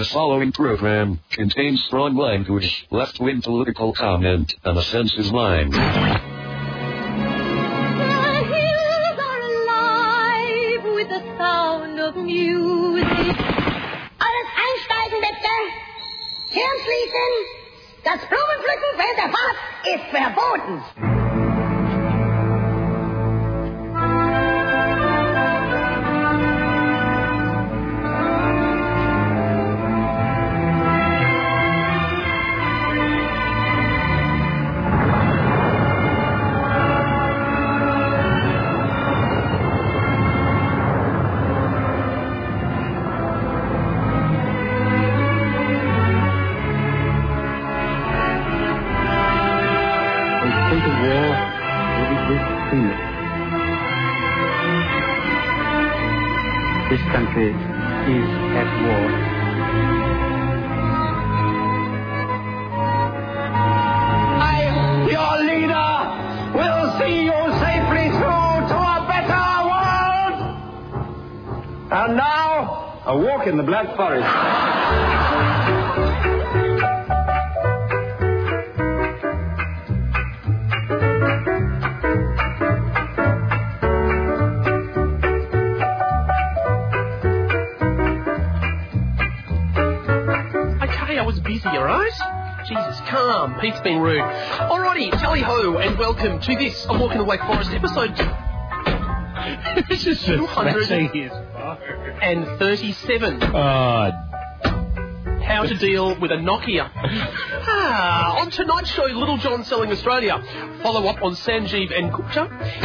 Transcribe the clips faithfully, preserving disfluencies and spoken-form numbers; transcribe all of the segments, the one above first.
The following program contains strong language, left-wing political comment, and a censored line. The hills are alive with the sound of music. Alles einsteigen, bitte. Türen schließen. Das Blumenpflücken während der Fahrt ist verboten. This country is at war. I, your leader, will see you safely through to a better world. And now, a walk in the Black Forest. Jesus, calm. Pete's being rude. Alrighty, tally-ho, and welcome to this, A Walk in the Black Forest, episode This is two hundred thirty-seven. Oh. How to deal with a Nokia. Ah, on tonight's show, Little John Selling Australia. Follow up on Sanjeev and Gupta.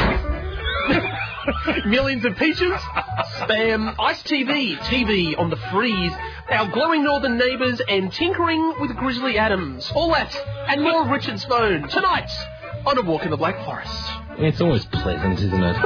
Millions of peaches. Spam. Ice T V. T V on the freeze. Our glowing northern neighbours and tinkering with Grizzly Adams. All that and more of Richard's phone tonight on A Walk in the Black Forest. It's always pleasant, isn't it?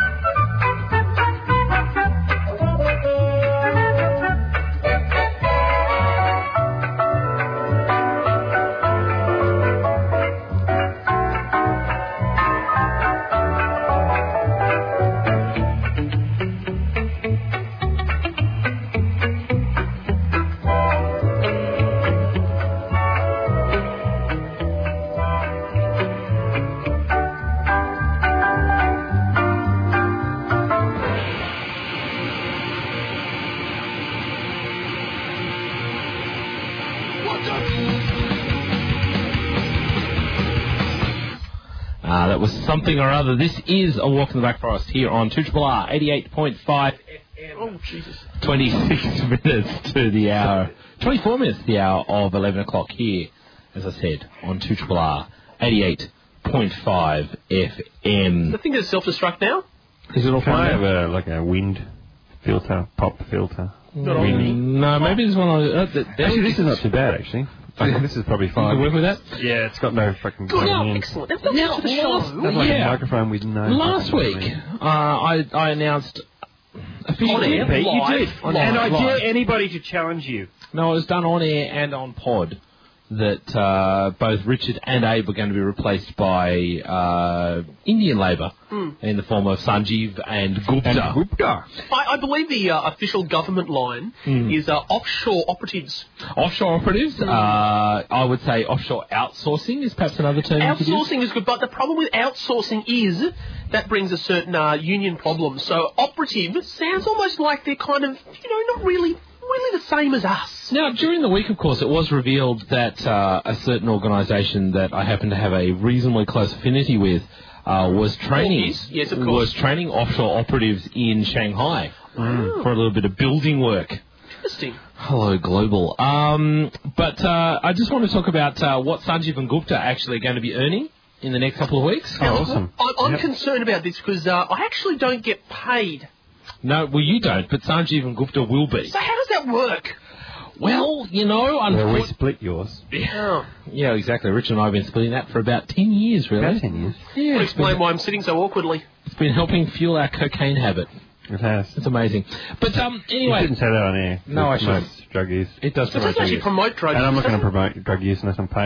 Something or other. This is A Walk in the Black Forest here on two R R eighty-eight point five F M. Oh, Jesus. twenty-six minutes to the hour. twenty-four minutes to the hour of eleven o'clock here, as I said, on two R R eighty-eight point five F M. The thing is self-destruct now? Is it all Can I fine? have a, like a wind filter, pop filter? Not Windy. No, maybe there's one on... Uh, that, Actually, this is not too bad, actually. I think this is probably You fine. can work with that? Yeah, it's got no fucking... Good, plugging in. excellent. That's not Now, for the last- show. That's like Yeah. a microphone with no... Last fucking- week, uh, I, I announced... Officially, On air? Pete, you Live. did. On and air, I live. dare anybody to challenge you. No, it was done on air and on pod that uh, both Richard and Abe were going to be replaced by uh, Indian Labour Mm. in the form of Sanjeev and Gupta. And Gupta. I, I believe the uh, official government line Mm. is uh, offshore operatives. Offshore operatives, Mm. uh, I would say offshore outsourcing is perhaps another term you could use. Outsourcing is good, but the problem with outsourcing is that brings a certain uh, union problem. So operative sounds almost like they're kind of, you know, not really, really the same as us. Now, during the week, of course, it was revealed that uh, a certain organisation that I happen to have a reasonably close affinity with uh, was training Yes, yes, of course. was training offshore operatives in Shanghai Oh. for a little bit of building work. Interesting. Hello, Global. Um, but uh, I just want to talk about uh, what Sanjeev and Gupta are actually going to be earning in the next couple of weeks. Oh, awesome. I'm, I'm Yep. concerned about this because uh, I actually don't get paid. No, well, you don't, but Sanjeev and Gupta will be. So how does that work? Well, you know, Well, we unfortunately... split yours. Oh. Yeah, exactly. Richard and I have been splitting that for about ten years, really. About ten years. Yeah, Would it's been, explain why I'm sitting so awkwardly. it's been helping fuel our cocaine habit. It has. It's amazing. But um, You anyway, shouldn't say that on air. No, It I shouldn't. promotes drug use. it does So it promote doesn't actually use. promote drug And I'm use, not going to does promote drug use unless I'm paid.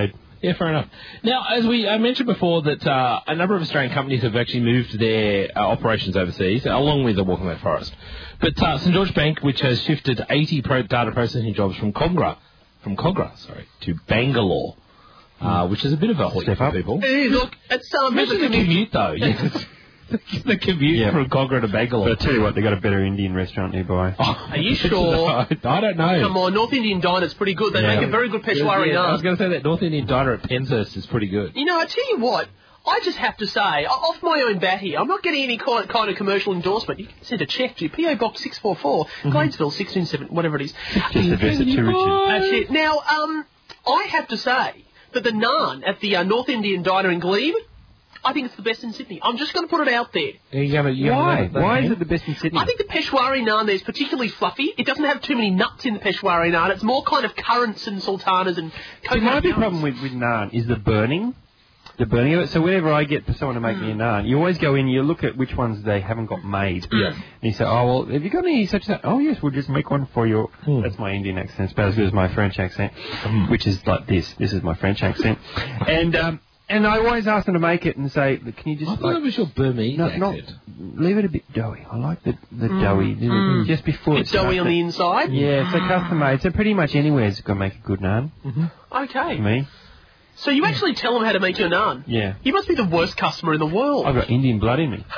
Yeah, fair enough. Now, as we I mentioned before, that uh, a number of Australian companies have actually moved their uh, operations overseas, along with the Walking Forest. But uh, St George Bank, which has shifted eighty pro- data processing jobs from Cogra, from Cogra, sorry, to Bangalore, uh, which is a bit of a hoot Step for up. people. Hey, look, it's um, Imagine the commute, though. Yes. The commute Yeah. from Cogra to Bangalore. But I tell you what, they got a better Indian restaurant nearby. Oh, Are you sure? I don't know. Come on, North Indian Diner's pretty good. They Yeah. make a very good Peshwari Yeah, I naan. was going to say that North Indian diner at Penshurst is pretty good. You know, I tell you what, I just have to say, o- off my own bat here, I'm not getting any kind kind of commercial endorsement. You can send a check to P O Box six four four, Gladesville six two seven, whatever it is. Just address it to Richard. That's it. Now, um, I have to say that the naan at the uh, North Indian Diner in Glebe, I think it's the best in Sydney. I'm just going to put it out there. Are you gonna, you gonna Why? let that Why is in? it the best in Sydney? I think the Peshwari naan there is particularly fluffy. It doesn't have too many nuts in the Peshwari naan. It's more kind of currants and sultanas and See, coconut my big nuts. problem with, with naan is the burning. The burning of it. So whenever I get someone to make me a naan, you always go in, you look at which ones they haven't got made. Yeah. And you say, oh, well, have you got any such that? Oh, yes, we'll just make one for you. Mm. That's my Indian accent. It's about as good as my French accent, Mm. which is like this. This is my French accent. and um, and I always ask them to make it and say, can you just I thought like... it was your Burmese No, accent. not, leave it a bit doughy. I like the, the doughy. Mm. Just before It's it starts doughy on to- the inside. Yeah, so custom made. So pretty much anywhere's going to make a good naan Okay. for me. So you actually tell them how to make your naan? Yeah. You must be the worst customer in the world. I've got Indian blood in me.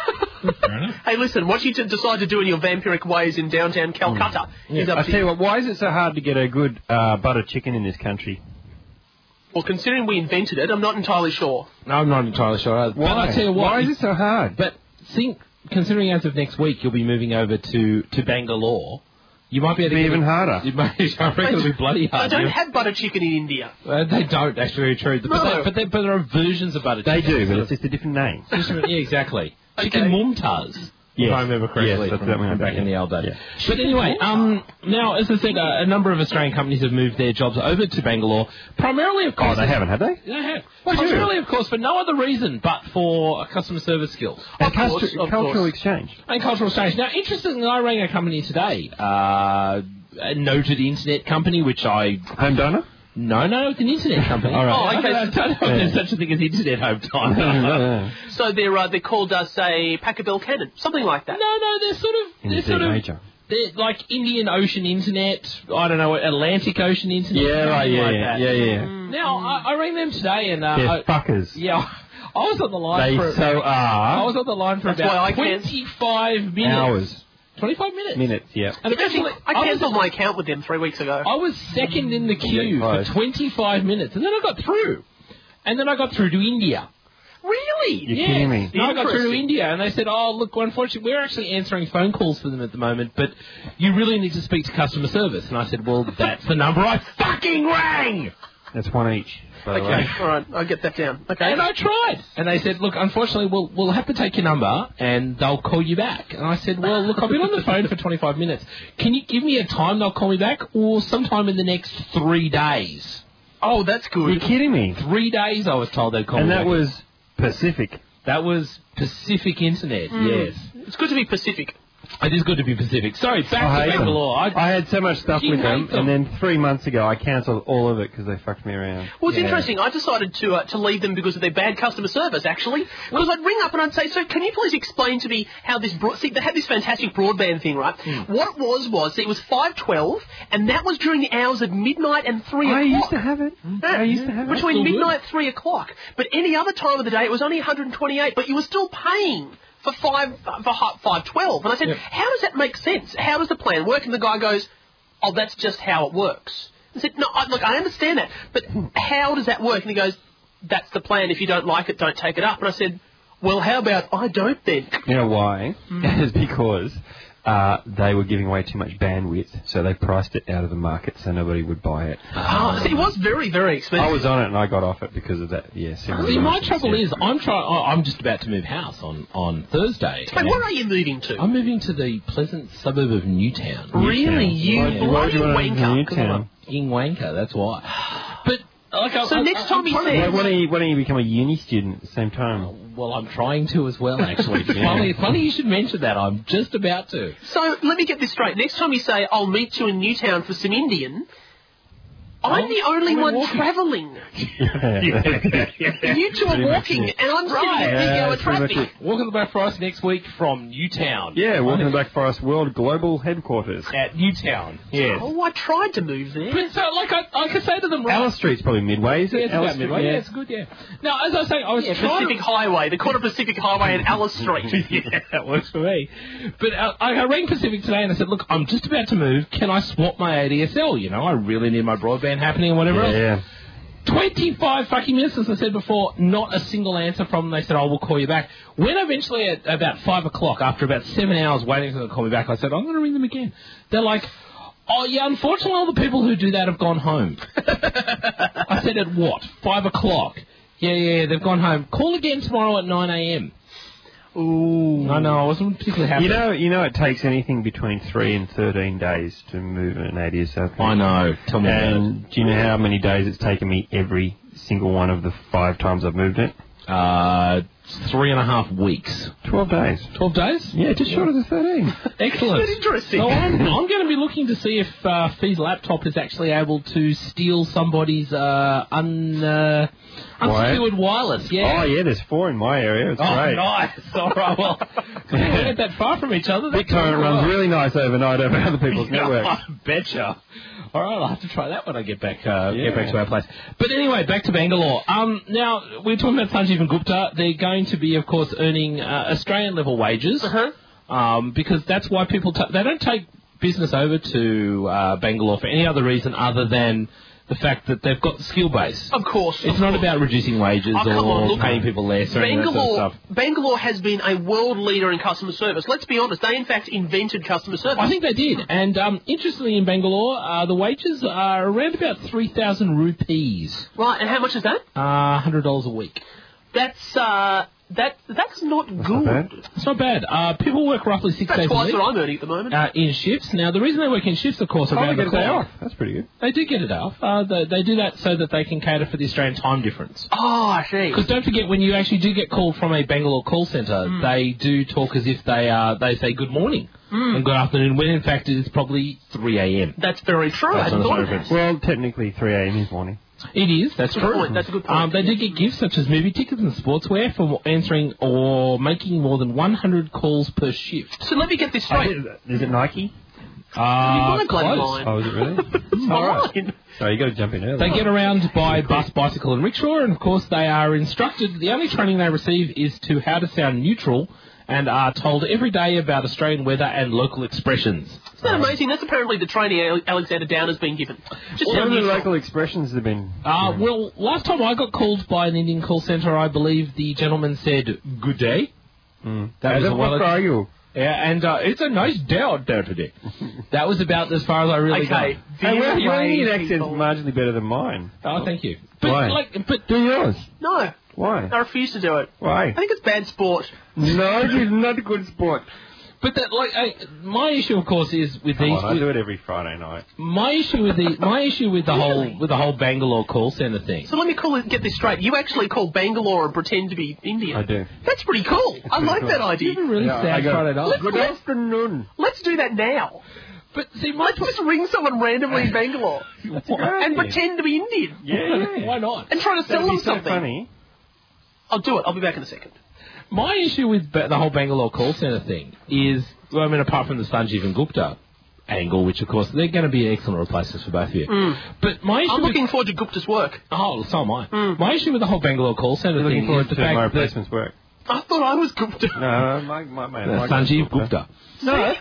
Hey, listen, what you t- decide to do in your vampiric ways in downtown Calcutta is up I to tell you you. what, why is it so hard to get a good uh, butter chicken in this country? Well, considering we invented it, I'm not entirely sure. No, I'm not entirely sure. either. But Why? I tell you what, Why is it so hard? But think, considering as of next week you'll be moving over to, to Bangalore, you might be able to Be get even a- harder. You may, I reckon it'll be bloody They hard. don't yeah. have butter chicken in India. Uh, they don't. That's very true. But, No. they, but, they, but there are versions of butter They chicken. do, but Sort it's just a different name. of- just- yeah, exactly. Okay. Chicken mumtaz. Yes. If I remember correctly, Yes, that's from, that one, from back yeah. in the old days. Yeah. But anyway, um, now, as I said, uh, a number of Australian companies have moved their jobs over to Bangalore, primarily, of Oh, course... they haven't, have they? They have. Why do? Primarily, of course, for no other reason but for customer service skills. And Of course, cultu- of cultural course. exchange. And cultural exchange. Now, interestingly, I rang a company today, uh, a noted internet company, which I... Home donor? No, no, it's an internet company. All right. Oh, okay. I don't, I don't know if there's such a thing as internet home time. So they're uh, they're called, uh, say, Packabell Cannon, something like that. No, no, they're sort of... They're Indeed, sort of... Major. They're like Indian Ocean Internet, I don't know, Atlantic Ocean Internet. Yeah, right, something yeah, like yeah, that. yeah, yeah. Mm. Now, I, I rang them today and... Uh, They're I, fuckers. yeah, I was on the line They for... so I are. was on the line for That's why I about can't- twenty-five minutes. Hours. twenty-five minutes. Minutes, yeah. And eventually, I was- cancelled my account with them three weeks ago. I was second in the queue Yeah, for right. twenty-five minutes, and then I got through. And then I got through to India. Really? You're Yes. kidding me. No, I got through to Interesting. India, and they said, oh, look, unfortunately, we're actually answering phone calls for them at the moment, but you really need to speak to customer service. And I said, well, that's the number I fucking rang! That's one each, by the Okay, way. all right, I'll get that down. Okay. And I tried. And they said, look, unfortunately, we'll, we'll have to take your number, and they'll call you back. And I said, well, look, I've been on the phone for twenty-five minutes. Can you give me a time they'll call me back, or sometime in the next three days? Oh, that's You're good. kidding me. Three days, I was told they'd call And me that back. was Pacific. That was Pacific Internet, Mm. yes. It's good to be Pacific. It is good to be Pacific. Sorry, back I to hate them. Bangalore. I, I had so much stuff You with hate them, them. and then three months ago I cancelled all of it because they fucked me around. Well, it's Yeah. interesting. I decided to uh, to leave them because of their bad customer service, actually. Because I'd ring up and I'd say, so can you please explain to me how this... Broad- See, they had this fantastic broadband thing, right? What it was was, it was five twelve, and that was during the hours of midnight and three I o'clock. used to have it. I used to have it. Between Still good. midnight and three o'clock. But any other time of the day, it was only one hundred twenty-eight, but you were still paying for five uh, for hi- five twelve. And I said, Yep. how does that make sense? How does the plan work? And the guy goes, oh, that's just how it works. I said, no, I, look, I understand that, but how does that work? And he goes, that's the plan. If you don't like it, don't take it up. And I said, well, how about I don't then? You know why? It's because uh, they were giving away too much bandwidth, so they priced it out of the market so nobody would buy it. Oh, see, it was very, very expensive. I was on it and I got off it because of that. Yeah, similar See, my reasons, trouble yeah. is, I'm trying. oh, I'm just about to move house on, on Thursday. Hey, where are you moving to? I'm moving to the pleasant suburb of Newtown. really? You Why- why bloody do you wanna move to wanker. Newtown? In Wanker, that's why. But like, I, So I, next I, time I'm he trying to- says- Why, why, don't you, why don't you become a uni student at the same time? well, I'm trying to as well. Actually, It's Yeah. funny, funny you should mention that. I'm just about to. So let me get this straight. Next time you say, I'll meet you in Newtown for some Indian, I'm the only we're one walking. travelling. yeah. You two are Pretty much walking, it. and I'm sitting Right. in big Yeah, hour that's pretty much traffic. Walking the Black Forest next week from Newtown. Yeah, welcome to Black Forest World Global Headquarters. At Newtown, yes. Oh, I tried to move there. But so, like, I, I could say to them, right, Alice Street's probably midway, is it? yeah, it's Alice about Street? midway. Yeah, it's good, yeah. Now, as I say, I was Yeah, trying Pacific to... Highway, the corner of Pacific Highway and Alice Street. yeah, that works for me. But uh, I, I rang Pacific today and I said, look, I'm just about to move. Can I swap my A D S L? You know, I really need my broadband happening and whatever Yeah, else. yeah. twenty-five fucking minutes, as I said before, not a single answer from them. They said, oh, we'll call you back. When eventually at about five o'clock, after about seven hours waiting for them to call me back, I said, I'm going to ring them again. They're like, oh, yeah, unfortunately, all the people who do that have gone home. I said, at what? Five o'clock? Yeah, yeah, they've gone home. Call again tomorrow at nine a.m. Ooh. I know, I wasn't particularly happy. You know, you know, it takes anything between three and thirteen days to move an A D S L. I know. Tell me about it. And do you know how many days it's taken me every single one of the five times I've moved it? Uh, three and a half weeks. Twelve days. Twelve days? Yeah, just short of the thirteen. Excellent. That's interesting. So I'm, I'm going to be looking to see if uh, Fee's laptop is actually able to steal somebody's uh, un, uh, unsecured wireless. Yeah. Oh, yeah, there's four in my area. It's Oh, great. nice. All right, well, we weren't that far from each other. Big That's current all right. runs really nice overnight over other people's networks. I betcha. All right, I'll have to try that when I get back uh, Yeah. get back to our place. But anyway, back to Bangalore. Um, now, we're talking about Sanjeev and Gupta. They're going to be, of course, earning uh, Australian-level wages Uh-huh. um, because that's why people... Ta- they don't take business over to uh, Bangalore for any other reason other than the fact that they've got the skill base. Of course. It's of not course. about reducing wages Oh, come or on, look, paying people less or any of that Bangalore, sort of stuff. Bangalore has been a world leader in customer service. Let's be honest, they in fact invented customer service. I think they did. And um, interestingly, in Bangalore, uh, the wages are around about three thousand rupees. Right, and how much is that? Uh, one hundred dollars a week. That's uh, that that's not good. not bad. It's not bad. Uh, people work roughly six That's days a twice week what I'm earning at the moment. uh, in shifts. Now, the reason they work in shifts, of course, Oh, around they the get a day clock. off. That's pretty good. They do get it off. Uh, they, they do that so that they can cater for the Australian time difference. Oh, I see. Because don't forget, when you actually do get called from a Bangalore call centre, Hmm. they do talk as if they uh, they say good morning Hmm. and good afternoon, when in fact it is probably three a.m. That's very true. I That's hadn't not thought a of difference. that. Well, technically three a.m. is morning. It is, that's Good true. point, that's a good point. Um, they do get gifts such as movie tickets and sportswear for answering or making more than one hundred calls per shift. So let me get this straight. Is it Nike? Uh, my bloody close. mind. Oh, is it really? Mine. So you got to jump in early. They get around by bus, bicycle and rickshaw, and of course they are instructed, the only training they receive is to how to sound neutral, and are told every day about Australian weather and local expressions. Isn't that amazing? That's apparently the training Ale- Alexander Downer's been given. Just What sound are the neutral. local expressions that have been... Uh, well, last time I got called by an Indian call centre, I believe the gentleman said, good day. Mm. That was How a the while fuck ago. are you? Yeah, and uh, it's a nice day out there today. That was about as far as I really Okay. got. Hey, well, your Very Indian brave accent's people. marginally better than mine. Oh, thank you. But, Why? like, but Do yours. No, Why? I refuse to do it. I Why? think it's bad sport. No, it is not a good sport. But that, like, I, my issue, of course, is with Come these. on, I with- do it every Friday night. my issue with the my issue with the Really? whole with the whole Bangalore call centre thing. So let me call it, get this straight. You actually call Bangalore and pretend to be Indian. I do. That's pretty cool. I pretty like cool. that idea. It's a really Yeah, I sad go, Friday night. Good afternoon. Let's do that now. But see, my Let's just ring someone randomly in Bangalore That's a great and idea. pretend to be Indian. Yeah. why not? And try to sell That'd them be so something. funny. I'll do it. I'll be back in a second. My issue with ba- the whole Bangalore call centre thing is, well, I mean, apart from the Sanjeev and Gupta angle, which of course they're going to be excellent replacements for both of you. But my issue I'm with, looking forward to Gupta's work. oh, so am I. My issue with the whole Bangalore call centre Looking thing forward is the to my fact that replacement's work. I thought I was Gupta. No, my, my, my, uh, my Sanjeev Gupta. No, it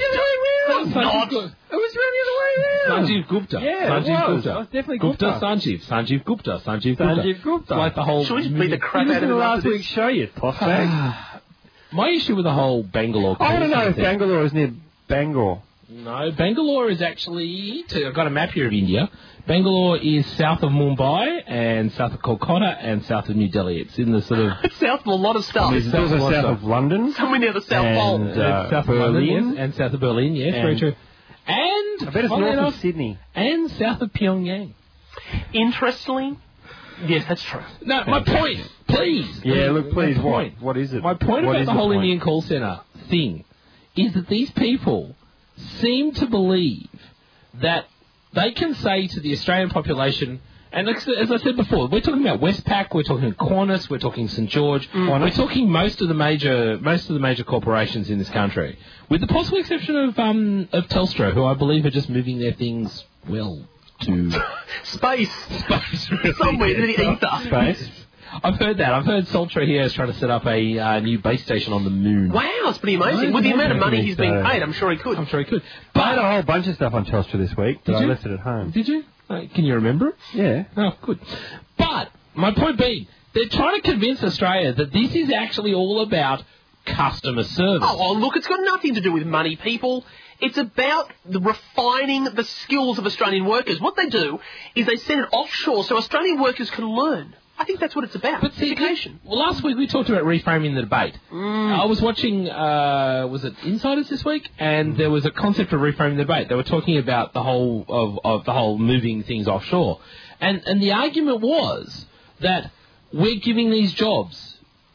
was the other way around. Not. It was really the way around. Sanjeev Gupta. Yeah, it Sanjeev was. Gupta. It was definitely Gupta. Gupta. Sanjeev. Sanjeev Gupta. Sanjeev Gupta. Sanjeev Gupta. It's like the whole. Should we just beat the crap You out listened of to him last after week's this? show, you toss bag. My issue with the whole Bangalore call I want to know centre if thing- Bangalore is near Bangor. No, Bangalore is actually, to, I've got a map here of India. Bangalore is south of Mumbai and south of Kolkata and south of New Delhi. It's in the sort of... It's south of a lot of stuff. It's also South south of of London. Somewhere near the South And, Pole. uh, it's south of London, Berlin. yes, and south of Berlin, yes, very And- true. And, I bet it's funnily north enough, of Sydney. and south of Pyongyang. Interestingly, yes, that's true. No, my point, please. Yeah, look, please, My what? point. What is it? My point What about is the the whole point? Indian call centre thing is that these people seem to believe that they can say to the Australian population, and as as I said before, we're talking about Westpac, we're talking Qantas, we're talking St George, mm. we're talking most of the major most of the major corporations in this country, with the possible exception of um, of Telstra, who I believe are just moving their things well to space, space, somewhere in the ether. Space. I've heard that. I've heard Saltra here is trying to set up a uh, new base station on the moon. Wow, it's pretty amazing. With the amount of money he's being paid, I'm sure he could. I'm sure he could. But I had a whole bunch of stuff on Telstra this week, but I left it at home. Did you? Uh, can you remember it? Yeah. Oh, good. But my point being, they're trying to convince Australia that this is actually all about customer service. Oh, oh, look, it's got nothing to do with money, people. It's about the refining the skills of Australian workers. What they do is they send it offshore so Australian workers can learn. I think that's what it's about. But see, education. Well, last week we talked about reframing the debate. Mm. I was watching, uh, was it Insiders this week? And there was a concept of reframing the debate. They were talking about the whole of, of the whole moving things offshore, and and the argument was that we're giving these jobs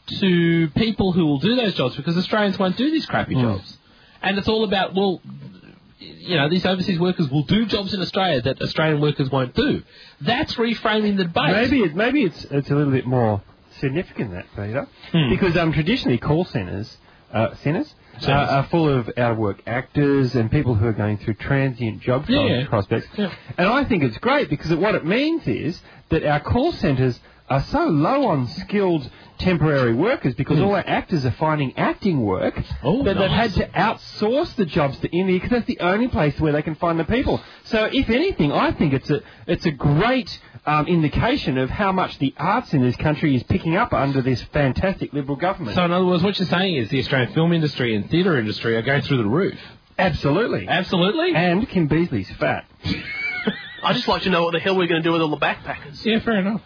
to people who will do those jobs because Australians won't do these crappy mm. jobs, and it's all about well. You know, these overseas workers will do jobs in Australia that Australian workers won't do. That's reframing the debate. Maybe it, maybe it's it's a little bit more significant than that, Peter, hmm. because um, traditionally call centres, uh, centres uh, are full of out-of-work actors and people who are going through transient job yeah. prospects. Yeah. And I think it's great because what it means is that our call centres are so low on skilled temporary workers because mm. all our actors are finding acting work oh, that nice. they've had to outsource the jobs to India because that's the only place where they can find the people. So if anything, I think it's a it's a great um, indication of how much the arts in this country is picking up under this fantastic Liberal government. So in other words, what you're saying is the Australian film industry and theatre industry are going through the roof. Absolutely. Absolutely. And Kim Beazley's fat. I'd just like to know what the hell we're going to do with all the backpackers. Yeah, fair enough.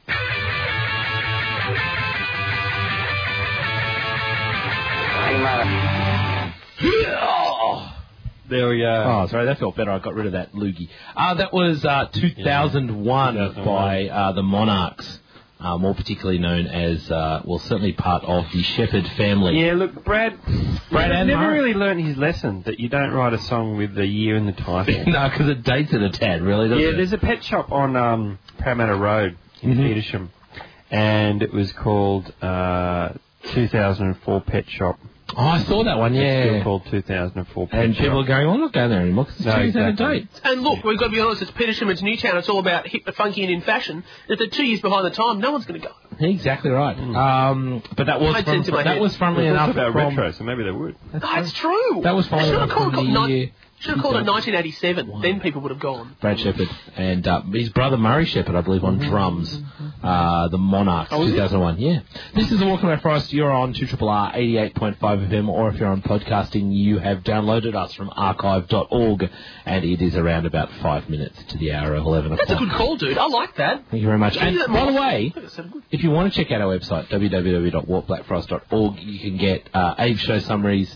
There we go. Oh, sorry, that felt better. I got rid of that loogie. Uh, that was uh, two thousand one yeah. by uh, the Monarchs, uh, more particularly known as, uh, well, certainly part of the Shepherd family. Yeah, look, Brad, Brad Brad never Murray. really learned his lesson that you don't write a song with the year in the title. No, because it dates it a tad, really, doesn't yeah, it? there's a pet shop on um, Parramatta Road in mm-hmm. Petersham, and it was called uh, two thousand four Pet Shop. Oh, I saw that one, yeah. It's still called two thousand four Pet And Shop. people are going, oh, I'm not going there anymore because it's no, changed exactly. out of date. And look, we've got to be honest, it's Petersham, it's Newtown, it's all about hip, funky and in fashion. If they're two years behind the time, no one's going to go. Exactly right. Mm. Um, but that was I'd from, sense in my that head. was funnily It's enough about from... retro, so maybe they would. That's, That's true. That was funnily should enough have called, from the not, year... Should have called it nineteen eighty-seven. Wow. Then people would have gone. Brad Shepherd and uh, his brother Murray Shepherd, I believe, on drums. Uh, the Monarchs, oh, two thousand one. Yeah. This is the Walking Away Forest. You're on two R R eighty-eight point five F M, or if you're on podcasting, you have downloaded us from archive dot org, and it is around about five minutes to the hour of eleven o'clock. That's a good call, dude. I like that. Thank you very much. And by the way, so if you want to check out our website, w w w dot walk black forest dot org, you can get uh, Abe's show summaries,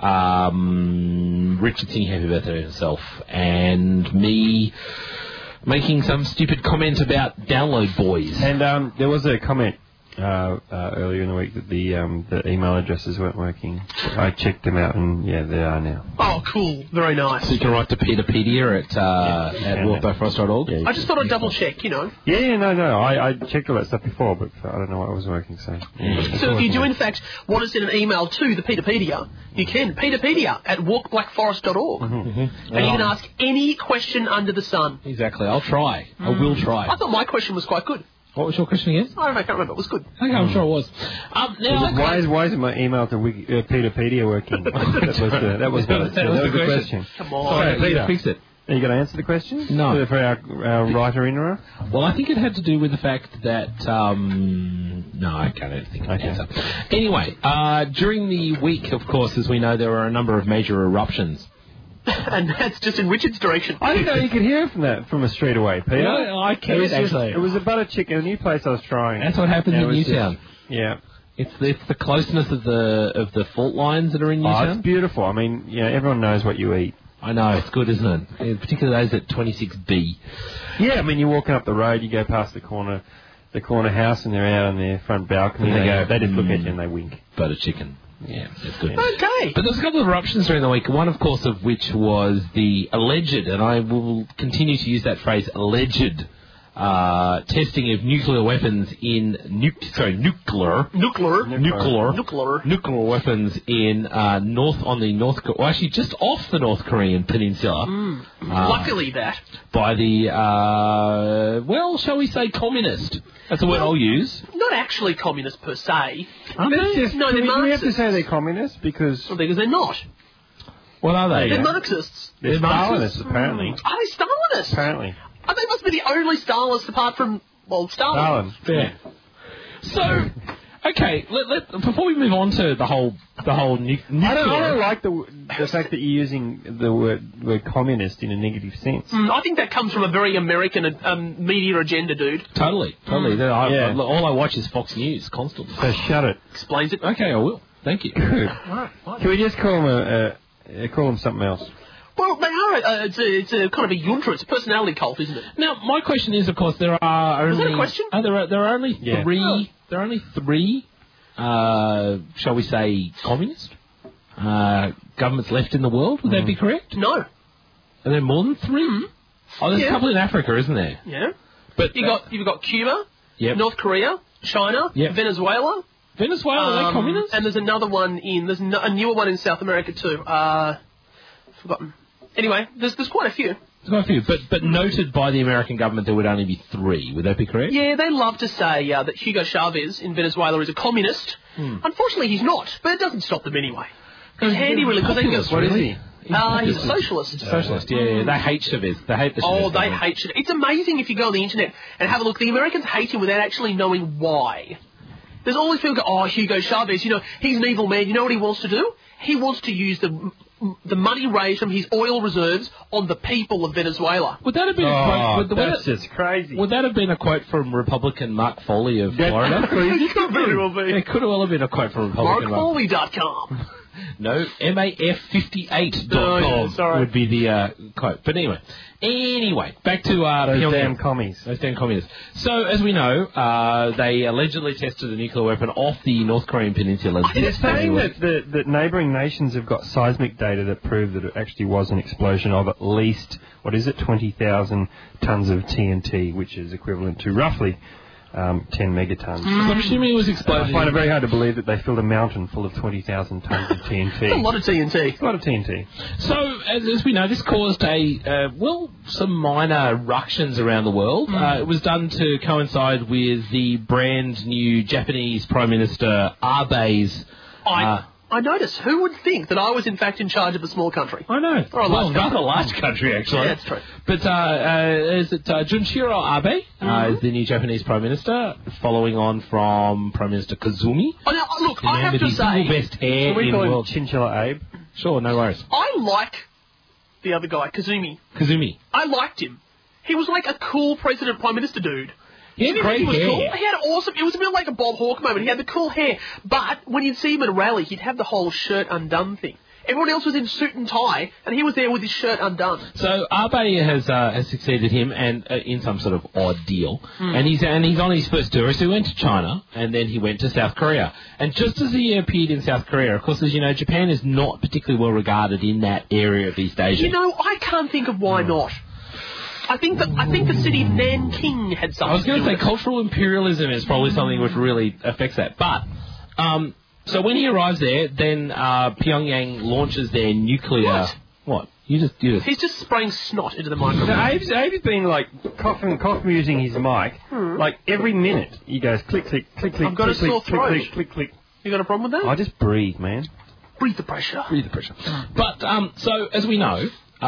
um, Richard singing Happy Birthday to himself, and me making some stupid comment about download boys. And um, there was a comment uh, uh, earlier in the week that the um, the email addresses weren't working. I checked them out, and yeah, they are now. Oh, cool. Very nice. So you can write to Peterpedia at, uh, yeah, at walk black forest dot org. Yeah, I just thought I'd double check, you know. Yeah, yeah, no, no. I, I checked all that stuff before, but I don't know why it wasn't working. So, yeah, so if you do, in fact, want to send an email to the Peterpedia, you can. Peterpedia at walk black forest dot org. Mm-hmm. Mm-hmm. And you can ask any question under the sun. Exactly. I'll try. Mm. I will try. I thought my question was quite good. What was your question again? I don't know, I can't remember. It was good. Okay, I'm sure it was. Um, now, was why, is, why isn't my email to Wiki, uh, Peterpedia working? that was the, that was the, that was the question. Come on. Sorry, Peter. Fix it. Are you going to answer the question? No. For our, our writer in error? Well, I think it had to do with the fact that... Um, no, I can't think of an answer. Anyway, uh, during the week, of course, as we know, there were a number of major eruptions. And that's just in Richard's direction. I didn't know you could hear from that from a street away, Peter. Well, I can, it was actually. Just, it was a butter chicken, a new place I was trying. That's what happens in Newtown. Just, yeah. It's the, it's the closeness of the of the fault lines that are in Newtown. Oh, it's beautiful. I mean, you know, everyone knows what you eat. I know, it's good, isn't it? Yeah, particularly those at twenty-six B. Yeah, I mean, you're walking up the road, you go past the corner the corner house, and they're out on their front balcony, and they, they go, they just look at you and they wink. Butter chicken. Yeah, that's good. Okay. But there's a couple of eruptions during the week, one, of course, of which was the alleged, and I will continue to use that phrase, alleged, uh, testing of nuclear weapons in, nu- sorry, nuclear, Nuclear. nuclear, Nuclear. nuclear weapons in uh, north, on the North, well, actually just off the North Korean peninsula. Mm. Uh, Luckily that. By the, uh, well, shall we say communist? That's the word I'll use. Not actually communist per se. Let's just, No, do they're we, do we have to Marxists. say they're communists? Because Well, because they're not. What are they? They're Marxists. they're They're Marxists? Stalinists, apparently. Are they Stalinists? Apparently. Oh, they must be the only Stalinists apart from, well, Stalin. Stalin. Fair. So, okay, let, let, before we move on to the whole the whole nu- nuclear... I don't, I don't like the the fact that you're using the word, word communist in a negative sense. Mm, I think that comes from a very American um, media agenda, dude. Totally, totally. Mm. I, Yeah. I, all I watch is Fox News constantly. So shut it. Explains it. Okay, I will. Thank you. Good. Right, right. Can we just call them a, a, call them something else? Well, they are. Uh, it's, a, it's a kind of a yunta. It's a personality cult, isn't it? Now, my question is, of course, there are only... Is that a question? Oh, there are there are only Yeah. three. Oh. There are only three. Uh, shall we say communist uh, governments left in the world? Would that be correct? No. Are there more than three? Oh, there's Yeah. a couple in Africa, isn't there? Yeah. But You got you've got Cuba, Yep. North Korea, China, Yep. Venezuela. Venezuela, are they um, communists? And there's another one in. There's no, a newer one in South America too. Uh, forgotten. Anyway, there's there's quite a few. There's quite a few, but but noted by the American government there would only be three. Would that be correct? Yeah, they love to say uh, that Hugo Chavez in Venezuela is a communist. Hmm. Unfortunately, he's not, but it doesn't stop them anyway. He's handy, really, because they Populist, go. What is really. he? Uh, he's a socialist. Socialist, yeah, yeah. They hate Chavez. They hate the Chavez Oh, they government. hate Chavez. It's amazing if you go on the internet and have a look. The Americans hate him without actually knowing why. There's always people go, oh, Hugo Chavez, you know, he's an evil man. You know what he wants to do? He wants to use the the money raised from his oil reserves on the people of Venezuela. Would that have been a quote? Oh, Would, would that's that, just crazy. would that have been a quote from Republican Mark Foley of That- Florida? It could very well be. It could have well have been a quote from Republican Mark Mark. Foley dot com. No, M A F fifty-eight dot Oh, com yeah, sorry. would be the uh, quote. But anyway, anyway, back to uh, Those Pyongyang. damn commies. Those damn communists. So, as we know, uh, they allegedly tested a nuclear weapon off the North Korean peninsula. They're this saying week. that, that, that neighbouring nations have got seismic data that prove that it actually was an explosion of at least, what is it, twenty thousand tonnes of T N T, which is equivalent to roughly um, ten megatons. So I'm assuming it was I exploded. find it very hard to believe that they filled a mountain full of twenty thousand tonnes of T N T. That's a lot of T N T. It's a lot of T N T. So, as, as we know, this caused a, uh, well, some minor ructions around the world. Uh, it was done to coincide with the brand new Japanese Prime Minister Abe's... I, uh, I noticed. Who would think that I was, in fact, in charge of a small country? I know. Or a well, large not country. a large country, actually. Yeah, that's true. But uh, uh, is it uh, Junichiro Abe uh, Mm-hmm. is the new Japanese Prime Minister, following on from Prime Minister Kazumi. Oh, now, look, The I man have with to the single say, best hair Can we in call the him world. Chinchilla Abe? Sure, no worries. I like the other guy, Kazumi. Kazumi. I liked him. He was like a cool president prime minister dude. He had Didn't you great think he was hair. cool? He had awesome. It was a bit like a Bob Hawke moment. He had the cool hair, but when you'd see him at a rally, he'd have the whole shirt undone thing. Everyone else was in suit and tie, and he was there with his shirt undone. So Abe has uh, has succeeded him, and uh, in some sort of odd deal, Hmm. and he's and he's on his first tour. So he went to China, and then he went to South Korea. And just as he appeared in South Korea, of course, as you know, Japan is not particularly well regarded in that area of East Asia. You know, I can't think of why not. I think that I think the city of Nanking had something. I was going to to do say with it. cultural imperialism is probably something which really affects that. But um, so when he arrives there, then uh, Pyongyang launches their nuclear. What? What? You just you just. He's just spraying snot into the microphone. No, Abe's, Abe's been like coughing, coughing using his mic. Like every minute he goes click, click, click, click, I've got click, a sore click, click, throat. click, click, click. You got a problem with that? I just breathe, man. Breathe the pressure. Breathe the pressure. But um, so as we know,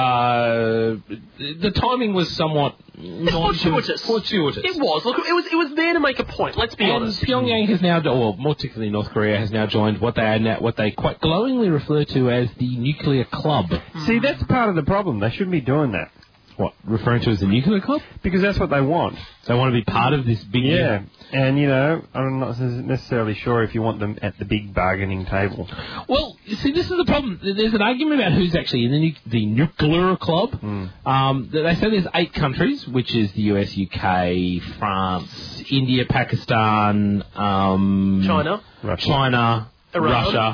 uh, the timing was somewhat It's non- fortuitous. Fortuitous. It was. Look, it was. It was there to make a point. Let's be And honest. Pyongyang has now, or more particularly North Korea, has now joined what they are now, what they quite glowingly refer to as the nuclear club. See, that's part of the problem. They shouldn't be doing that What, referring to as the nuclear club? because that's what they want. They want to be part of this big. Yeah, and you know, I'm not necessarily sure if you want them at the big bargaining table. Well, you see, this is the problem. There's an argument about who's actually in the, nu- the nuclear club. Mm. Um, they say there's eight countries, which is the U S, U K, France, India, Pakistan, um, China. Russia. China, Iran. Russia,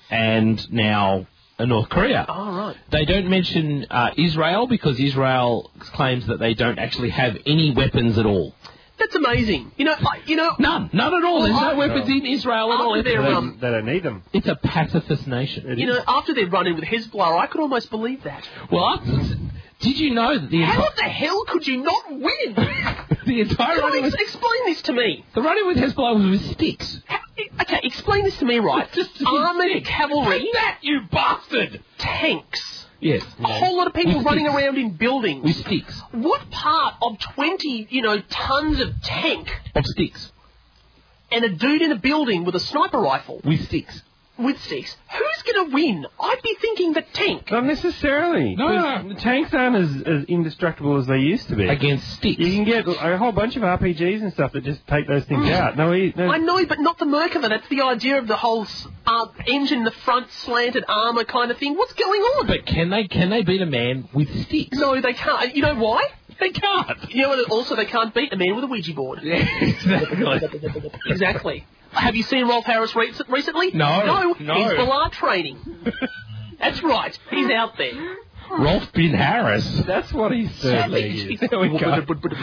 and now uh, North Korea. Oh, right. They don't mention uh, Israel because Israel claims that they don't actually have any weapons at all. That's amazing. You know, I, you know... None. None at all. There's Well, no I- weapons in Israel at all. After their, They, um, they don't need them. It's a pacifist nation. It You is. know, after their run-in with Hezbollah, I could almost believe that. Well, I- did you know that the How entire, the hell could you not win? the entire Come running on, with ex- explain this to me. the running with Hezbollah was with sticks? How, okay, explain this to me, right? Just Armoured sticks. cavalry, Take that, you bastard! tanks, Yes. a whole lot of people With running sticks. around in buildings. With sticks. What part of twenty, you know, tons of tank Of sticks. and a dude in a building with a sniper rifle With sticks. with sticks, who's going to win? I'd be thinking the tank. Not necessarily. No, 'Cause no. The tanks aren't as, as indestructible as they used to be. Against sticks. You can get a whole bunch of R P Gs and stuff that just take those things out. No, he, no. I know, but not the Merkava. That's the idea of the whole uh, engine, the front slanted armour kind of thing. What's going on? But can they can they beat a man with sticks? No, they can't. You know why? They can't. You know what? Also, they can't beat a man with a Ouija board. Yeah, exactly. Exactly. Have you seen Rolf Harris re- recently? No, No, no. he's Ballard training. That's right. He's out there. Rolf Bin Harris. That's what he's certainly is. There we go.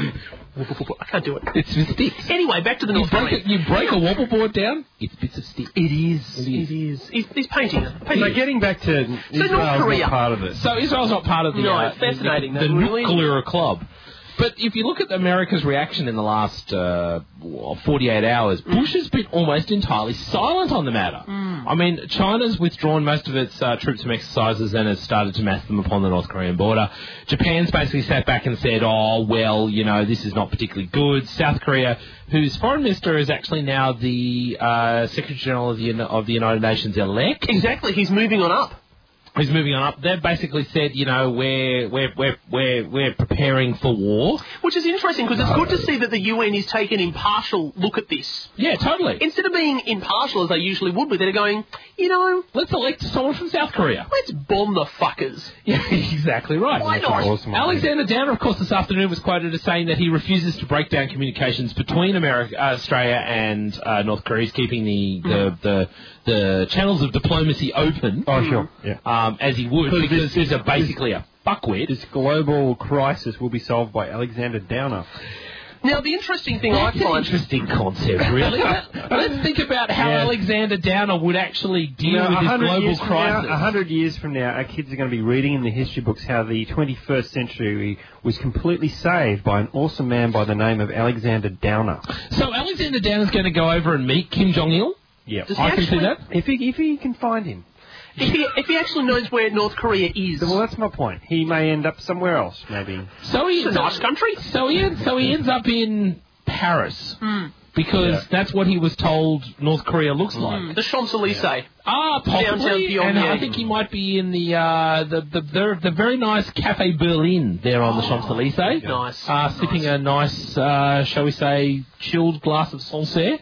I can't do it. It's with sticks. Anyway, back to the You North break, Korea. a, you break a wobble board down, it's bits of stick. It is. It It is. He's, he's painting it. Painting So it. getting back to Israel's North Korea. not part of it. So Israel's not part of the, No, uh, it's fascinating, the, that the really is. nuclear club. But if you look at America's reaction in the last uh, well, forty-eight hours, Bush has been almost entirely silent on the matter. I mean, China's withdrawn most of its uh, troops from exercises and has started to mass them upon the North Korean border. Japan's basically sat back and said, oh, well, you know, this is not particularly good. South Korea, whose foreign minister is actually now the uh, Secretary General of the, of the United Nations elect. Exactly. He's moving on up. He's moving on up. They've basically said, you know, we're we're we're we're we're preparing for war. Which is interesting because it's good to see that the U N is taking an impartial look at this. Yeah, totally. Instead of being impartial as they usually would be, they're going, you know, Let's elect someone from South Korea. let's bomb the fuckers. Yeah, exactly right. Why not? Awesome. Alexander Downer, of course, this afternoon was quoted as saying that he refuses to break down communications between America, uh, Australia and uh, North Korea. He's keeping the the, the the channels of diplomacy open. Oh, sure. Yeah. Um, as he would, Because because this- he's a basically a fuckwit. This global crisis will be solved by Alexander Downer. Now, the interesting thing I That's an find... interesting concept, really. Let's think about how Yeah. Alexander Downer would actually deal You know, with a this hundred global years from now, crisis. a hundred years from now, our kids are going to be reading in the history books how the twenty-first century was completely saved by an awesome man by the name of Alexander Downer. So Alexander Downer's going to go over and meet Kim Jong Il. Yeah, Does he I can see actually- that. if he if he can find him. If he, if he actually knows where North Korea is, Well, that's my point. He may end up somewhere else, maybe. So he it's a nice country. So he ends, so he ends up in Paris because Yeah. that's what he was told North Korea looks like. The Champs-Elysees. Ah, Downtown possibly. Pyongyang. And I think he might be in the uh, the, the the the very nice Cafe Berlin there on the Champs Elysees. Nice. Uh, sipping Nice. a nice, uh, shall we say, chilled glass of Sancerre.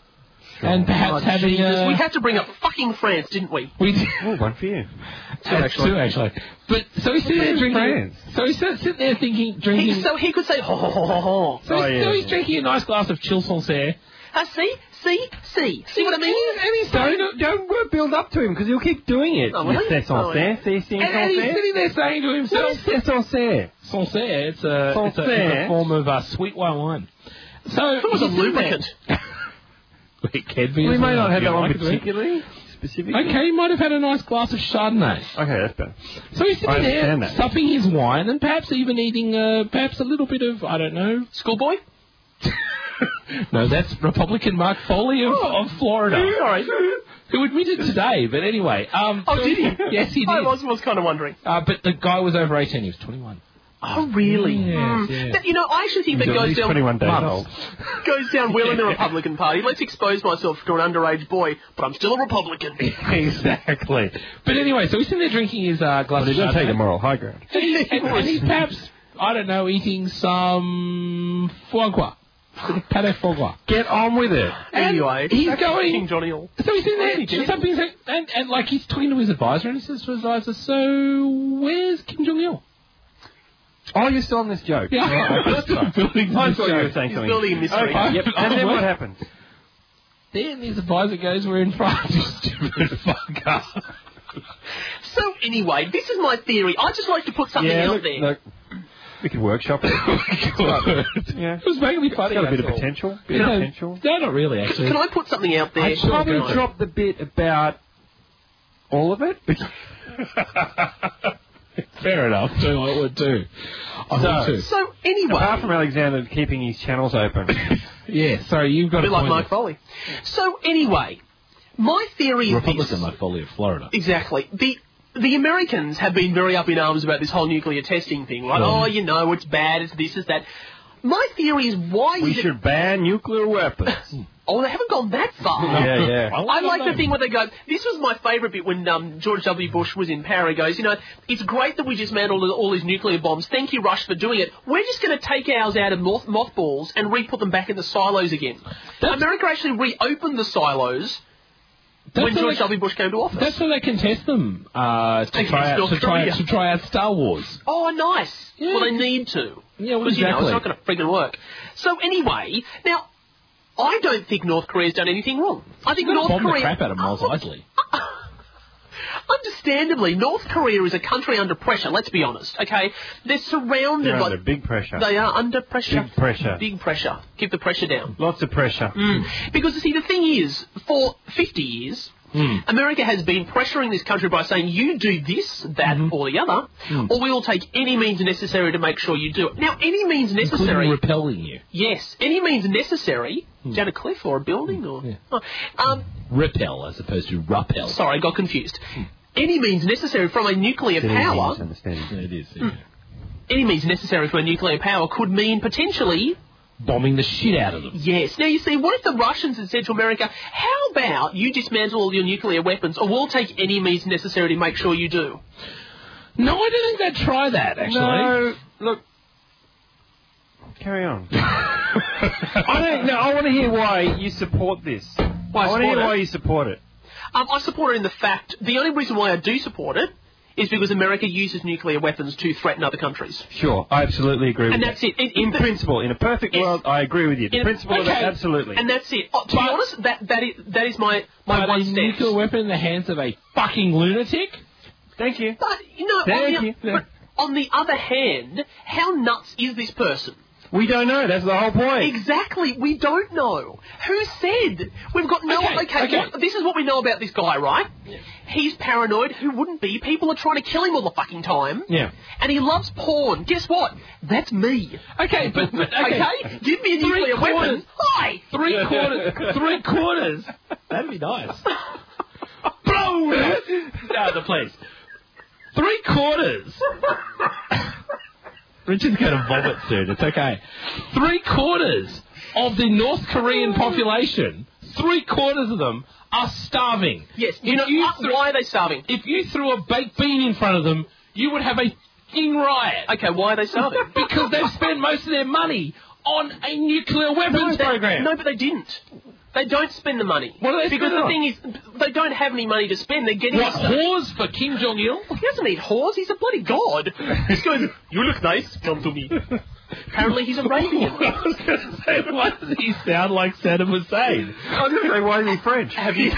And perhaps Oh, having Jesus. a... We had to bring up fucking France, didn't we? we did. Oh, one for you. Two actually. Two actually. But so he's sitting there Where's drinking. France? So he's sit- sitting there thinking, drinking. He, so he could say, ho, ho, ho, ho, ho. so, Oh, he's- yeah, so he's yeah. drinking a nice glass of chill Sancerre. Uh, see? See? See? See what I mean? And he's don't, don't build up to him because he'll keep doing it. Oh, really? C'est Oh, yeah. Sancerre, c'est And, and he's Sancerre. sitting there saying to What himself, is C'est Sancerre? Sancerre, it's a, it's a, it's Sancerre? a form of uh, sweet white wine. So It was a he's sitting there- lubricant. It can be. We as may well, not if have you that one like it to be. particularly, specifically. Okay, he might have had a nice glass of Chardonnay. Okay, that's better. So he's sitting I there, understand that. supping his wine, and perhaps even eating, uh, perhaps a little bit of, I don't know. Schoolboy? No, that's Republican Mark Foley of, of Florida. Sorry. Who admitted today, but anyway. Um, Oh, so- did he? Yes, he did. I was, was kind of wondering. Uh, but the guy was over eighteen, he was twenty-one. Oh, really? Yes, Hmm. yes. That- you know, I actually think that He's at goes least down, twenty-one days months. old. goes down well in the Republican Party. Let's expose myself to an underage boy, but I'm still a Republican. Exactly. But anyway, so he's sitting there drinking his uh, glass But of he does take the Chardonnay. moral high ground. And, he, and, and he's perhaps, I don't know, eating some foie gras. Pate foie gras. Get on with it. And Anyway, he's that's going- King Johnny All. So he's sitting there, Hey, Jimmy. something's like, and, and like he's talking to his advisor, and he says to his advisor, so where's Kim Jong-il? Oh, you're still on this joke. Yeah, Oh, I'm still building I this thought you were joke. saying He's something. building a mystery. Okay, yep. Oh, And then well. what happens? Then his advisor goes, we're in front, you stupid fucker. So anyway, this is my theory. I just like to put something Yeah, out look, there. look, we could workshop it. Yeah. It was making me funny. It's got a bit that's of all. potential. Bit Yeah. of potential. No, not really, actually. Can I put something out there? I'd probably Can I? drop the bit about all of it. Fair enough. Do I would too. I So- would too. So anyway, Apart from Alexander keeping his channels open. Yeah, sorry, you've got a bit a like point Mike Foley. So anyway, my theory is Republican this. Mike Foley of Florida. Exactly. The the Americans have been very up in arms about this whole nuclear testing thing. Like, Sure. oh, you know, it's bad, it's this, it's that. My theory is why We is it... should ban nuclear weapons. Oh, they haven't gone that far. Yeah, yeah. I like the thing where they go, this was my favourite bit when um, George W. Bush was in power. He goes, you know, it's great that we dismantled all these nuclear bombs. Thank you, Rush, for doing it. We're just going to take ours out of moth- mothballs and re-put them back in the silos again. That's- America actually reopened the silos That's when how George they- W. Bush came to office. That's where they can test them uh, to, Against try out, North to, try, Korea. to try out Star Wars. Oh, nice. Yeah. Well, they need to. Yeah, well, Because, you know, it's exactly. not going to friggin' work. So, anyway, now, I don't think North Korea's done anything wrong. I think They're North bomb the Korea... crap out of Miles Oh, Eisley. Understandably, North Korea is a country under pressure, let's be honest, okay? They're surrounded They're by... under big pressure. They are under pressure. Big pressure. Big pressure. Keep the pressure down. Lots of pressure. Mm. Because, you see, the thing is, for fifty years... Mm. America has been pressuring this country by saying, you do this, that, Mm-hmm. or the other, Mm. or we will take any means necessary to make sure you do it. Now, any means necessary... Including repelling you. Yes, any means necessary... Is that a cliff or a building? or Yeah. Oh, um, Repel as opposed to rappel. Sorry, I got confused. Any means necessary from a nuclear power... Misunderstanding. Yeah, it is. Yeah. Any means necessary for a nuclear power could mean potentially... Bombing the shit out of them. Yes. Now, you see, what if the Russians had said to America, how about you dismantle all your nuclear weapons, or we'll take any means necessary to make sure you do? No, I don't think they'd try that, actually. No, look. Carry on. I don't. No, I want to hear why you support this. Why I I want to hear support it? why you support it. Um, I support it in the fact... The only reason why I do support it is because America uses nuclear weapons to threaten other countries. Sure, I absolutely agree with And you. that's it. In, In principle, in a perfect Yes. world, I agree with you. The In- principle of it, okay. absolutely. And that's it. Oh, to be But- honest, that, that, is, that is my, my But one a stance. nuclear weapon in the hands of a fucking lunatic? Thank you. But, you know, Thank on, the, you. but on the other hand, how nuts is this person? We don't know. That's the whole point. Exactly, we don't know. Who said? We've got no... Okay, Okay, okay. what- this is what we know about this guy, right? He's paranoid. Who wouldn't be? People are trying to kill him all the fucking time. Yeah. And he loves porn. Guess what? That's me. Okay, but... but okay. Okay? Give me a Three nuclear quarters. weapon. Hi! Three quarters. Three quarters. That'd be nice. Blow! No, the place. Three quarters. Richard's going to vomit soon. It's okay. Three quarters of the North Korean population, three quarters of them are starving. Yes, you If know, you uh, threw- why are they starving? If you threw a baked bean in front of them, you would have a f***ing riot. Okay, why are they starving? Because they've spent most of their money on a nuclear weapons no, they- program. No, but they didn't. They don't spend the money. What do they Because spend the it thing is, they don't have any money to spend. They're getting What, stuff. whores for Kim Jong-il? He doesn't need whores. He's a bloody god. He goes, you look nice. Come to me. Apparently he's Arabian. I was going to say, why does he sound like Saddam Hussein? I was going to say, why is he French? Have you...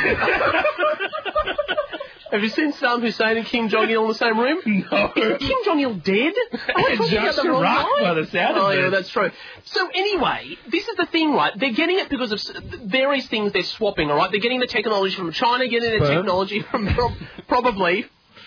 Have you seen Saddam Hussein and Kim Jong-il in the same room? No. Is Kim Jong-il dead? Am I talking Jacques about the wrong Chirac, guy? by the sound oh, of yeah, it. that's true. So anyway, this is the thing, right? They're getting it because of s- various things they're swapping, all right? They're getting the technology from China, getting their Sperm? technology from prob- probably...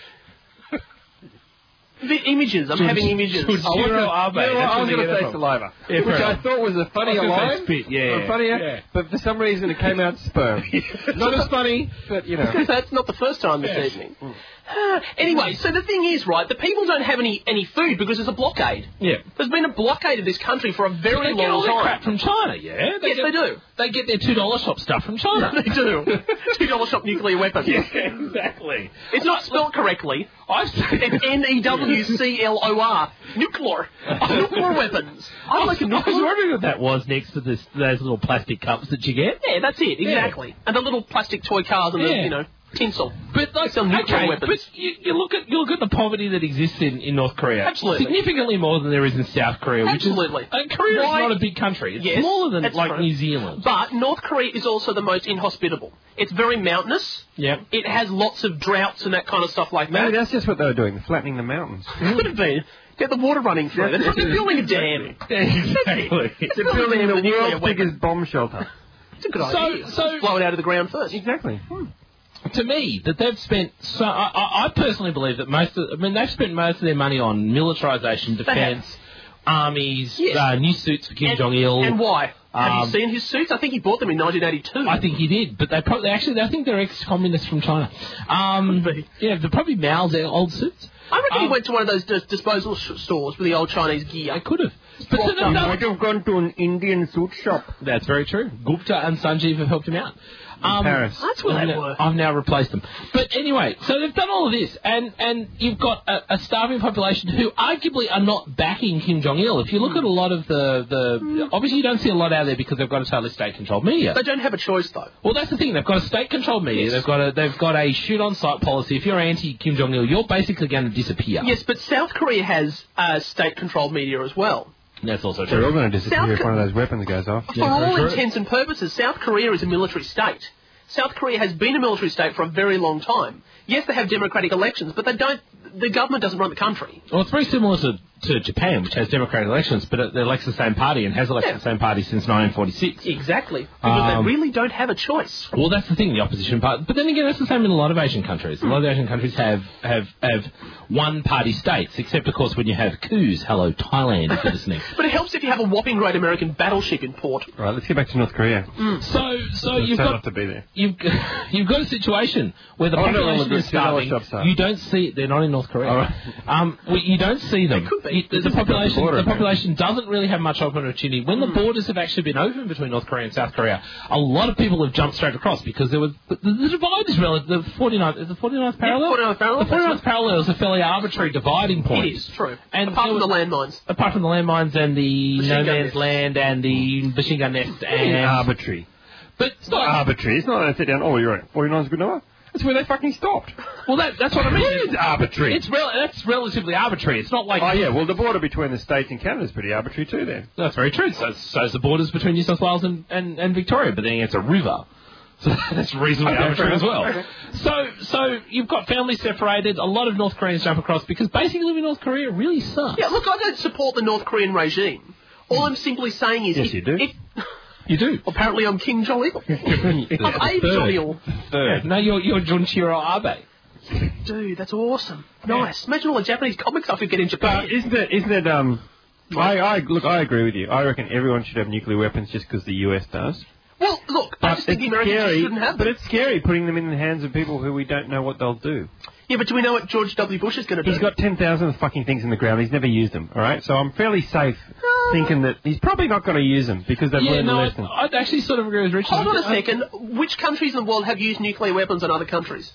The images. I'm having images. Should- I was Zero gonna- Abe, you know what, that's I where was they going get to it say from. saliva, Yeah, which fair I enough. thought was a funnier I was gonna say line. spit, yeah, or yeah, funnier, yeah. but for some reason it came out sperm. Not as funny, but you know. That's not the first time this Yes. evening. Anyway, so the thing is, right, the people don't have any, any food because there's a blockade. Yeah. There's been a blockade of this country for a very They get all long their time. crap from China, yeah? Yes, get, they do. They get their two dollar shop stuff from China. They do. Two dollar shop nuclear weapons. Yeah, exactly. It's not spelled correctly. I've seen It's N E W C L O R. Nuclear. Nuclear weapons. I like a I was nuclear. wondering what that was next to this, those little plastic cups that you get. Yeah, that's it. Exactly. And the little plastic toy cars and the, Yeah. you know. tinsel. But like, Some nuclear okay, weapons. but you, you look at you look at the poverty that exists in, in North Korea. Absolutely. Significantly more than there is in South Korea. Absolutely. Which is, uh, Korea Why- is not a big country. It's Yes, smaller than that's like true. New Zealand. But North Korea is also the most inhospitable. It's very mountainous. Yeah. It has lots of droughts and that kind of stuff like that. Maybe that's just what they were doing, flattening the mountains. Could have been. Get the water running through. They're, they're building a dam. Exactly. They're building a the nuclear world's weapon. biggest bomb shelter. It's a good So- idea. so- Just blow it out of the ground first. Exactly. To me, that they've spent so. I, I I personally believe that most of. I mean, they've spent most of their money on militarisation, defence, armies, Yes. uh, new suits for Kim And- Jong Il. And why? Have Um, you seen his suits? I think he bought them in nineteen eighty-two. I think he did, but they probably actually I think they're ex-communists from China. Um, Could be. Yeah, they're probably Mao's old suits. I reckon he um, went to one of those dis- disposal sh- stores with the old Chinese gear. I could have. But Well, so you they've done- Might have gone to an Indian suit shop. That's very true. Gupta and Sanjeev have helped him out. Um, Paris. That's where I've they now- were. I've now replaced them. But anyway, so they've done all of this, and, and you've got a, a starving population who arguably are not backing Kim Jong Il. If you look at a lot of the, the obviously you don't see a lot out there because they've got a totally state-controlled media. They don't have a choice, though. Well, that's the thing. They've got a state-controlled media. Yes. They've got a they've got a shoot-on-sight policy. If you're anti-Kim Jong Il, you're basically going to disappear. Yes, but South Korea has uh, state-controlled media as well. That's also They're all true. going to disappear South if Co- one of those weapons goes off. For all true. intents and purposes, South Korea is a military state. South Korea has been a military state for a very long time. Yes, they have democratic elections, but they don't. The government doesn't run the country. Well, it's very similar to, to Japan, which has democratic elections, but it elects the same party and has elected Yeah. the same party since nineteen forty-six. Exactly. Because Um, they really don't have a choice. Well, that's the thing, the opposition party. But then again, that's the same in a lot of Asian countries. A lot of Asian countries have, have, have one-party states, except, of course, when you have coups. Hello, Thailand, if you're listening. But it helps if you have a whopping great American battleship in port. Right, let's get back to North Korea. So, so It's you've sad got not to be there. you've you've got a situation where the Oh, no, population well, is the two dollar starving. shops are. You don't see they're not in North Korea. All right. Um, well, you don't see them. They could be. You- the, This is the population border, the man. population doesn't really have much opportunity. When the borders have actually been open between North Korea and South Korea, a lot of people have jumped straight across because there was the, the divide is relative. The forty-ninth is the forty-ninth parallel. forty-ninth parallel, The forty-ninth that's parallel is a fairly arbitrary dividing point. It is, true. And Apart there from the was- landmines. Apart from the landmines and the Machine no gun man's nest. land and the machine gun nest It's and arbitrary. but It's not arbitrary. It's not that they sit down, oh, you're right. forty-nine is a good number. That's where they fucking stopped. well that that's what I mean. It's arbitrary. It's rel- that's relatively arbitrary. It's not like Oh, yeah, well, the border between the States and Canada is pretty arbitrary too, then. that's very true. So so's the borders between New South Wales and, and, and Victoria, but then it's a river. So that's reasonably Okay, arbitrary as fair well. enough. So so you've got families separated. A lot of North Koreans jump across because basically living in North Korea really sucks. Yeah, look, I don't support the North Korean regime. All I'm simply saying is... Yes, if, you do. If, You do. apparently I'm King Jong Il. I'm Abe Jong Il. Third. No, you're, you're Junichiro Abe. Dude, that's awesome. Nice. Imagine all the Japanese comics I could get in Japan. But isn't it, isn't it, um... I, I, look, I agree with you. I reckon everyone should have nuclear weapons just because the U S does. Well, look, I just think the Americans scary, shouldn't have but them. it's scary putting them in the hands of people who we don't know what they'll do. Yeah, but do we know what George W. Bush is going to do? He's got ten thousand fucking things in the ground. He's never used them, all right? So I'm fairly safe thinking that he's probably not going to use them because they've Yeah, learned no, a I, lesson. I'd actually sort of agree with Richard. Hold on a I- second. Which countries in the world have used nuclear weapons on other countries?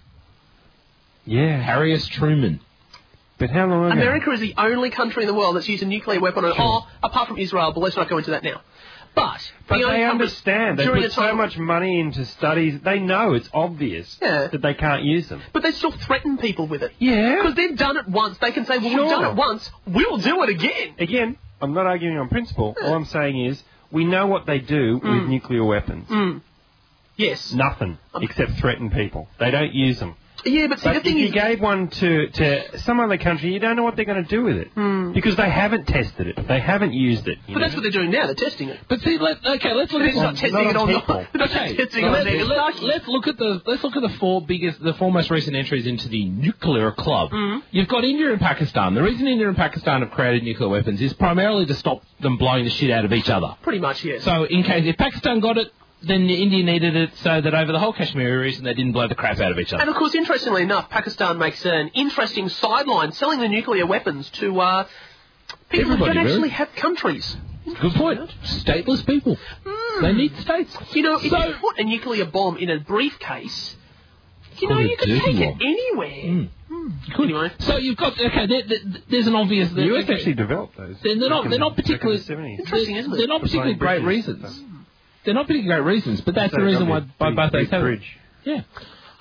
Yeah. Harry S. Truman. But how long ago? America is the only country in the world that's used a nuclear weapon on... Oh, apart from Israel, but let's not go into that now. But... But the only they country- understand. They during put a so time- much money into studies. They know it's obvious Yeah. that they can't use them. But they still threaten people with it. Yeah. Because they've done it once. They can say, well, Sure. we've done it once. We'll do it again. Again, I'm not arguing on principle. All I'm saying is we know what they do with nuclear weapons. Mm. Yes. Nothing except threaten people. They don't use them. Yeah, but see, But the if thing you is... gave one to, to some other country, you don't know what they're going to do with it. Because they haven't tested it. They haven't used it. you But that's know? what they're doing now. They're testing it. But see, let, okay, let's look They're at not not testing on it on people. the... They're not Okay, testing it so on let's, their let's, let's look at the let's look at the four biggest, the four most recent entries into the nuclear club. You've got India and Pakistan. The reason India and Pakistan have created nuclear weapons is primarily to stop them blowing the shit out of each other. Pretty much, yes. So, in case if Pakistan got it, then India needed it so that over the whole Kashmir region they didn't blow the crap out of each other. And of course, interestingly enough, Pakistan makes an interesting sideline selling the nuclear weapons to uh, people Everybody, who don't really. actually have countries. Good point. Stateless people. They need states. You know, if So- you put a nuclear bomb in a briefcase, you know, Call it you could dirty take it bomb. anywhere. Good. Anyway. So you've got okay. There, there, there's an obvious. The U S okay, actually developed those. They're, they're not. back They're in not the- back in the particularly. seventies. Interesting, isn't it? They're not For flying particularly great bridges. reasons. They're not particularly great reasons, but that's the So reason why, that'd be why a both big those have. bridge. Yeah. Um.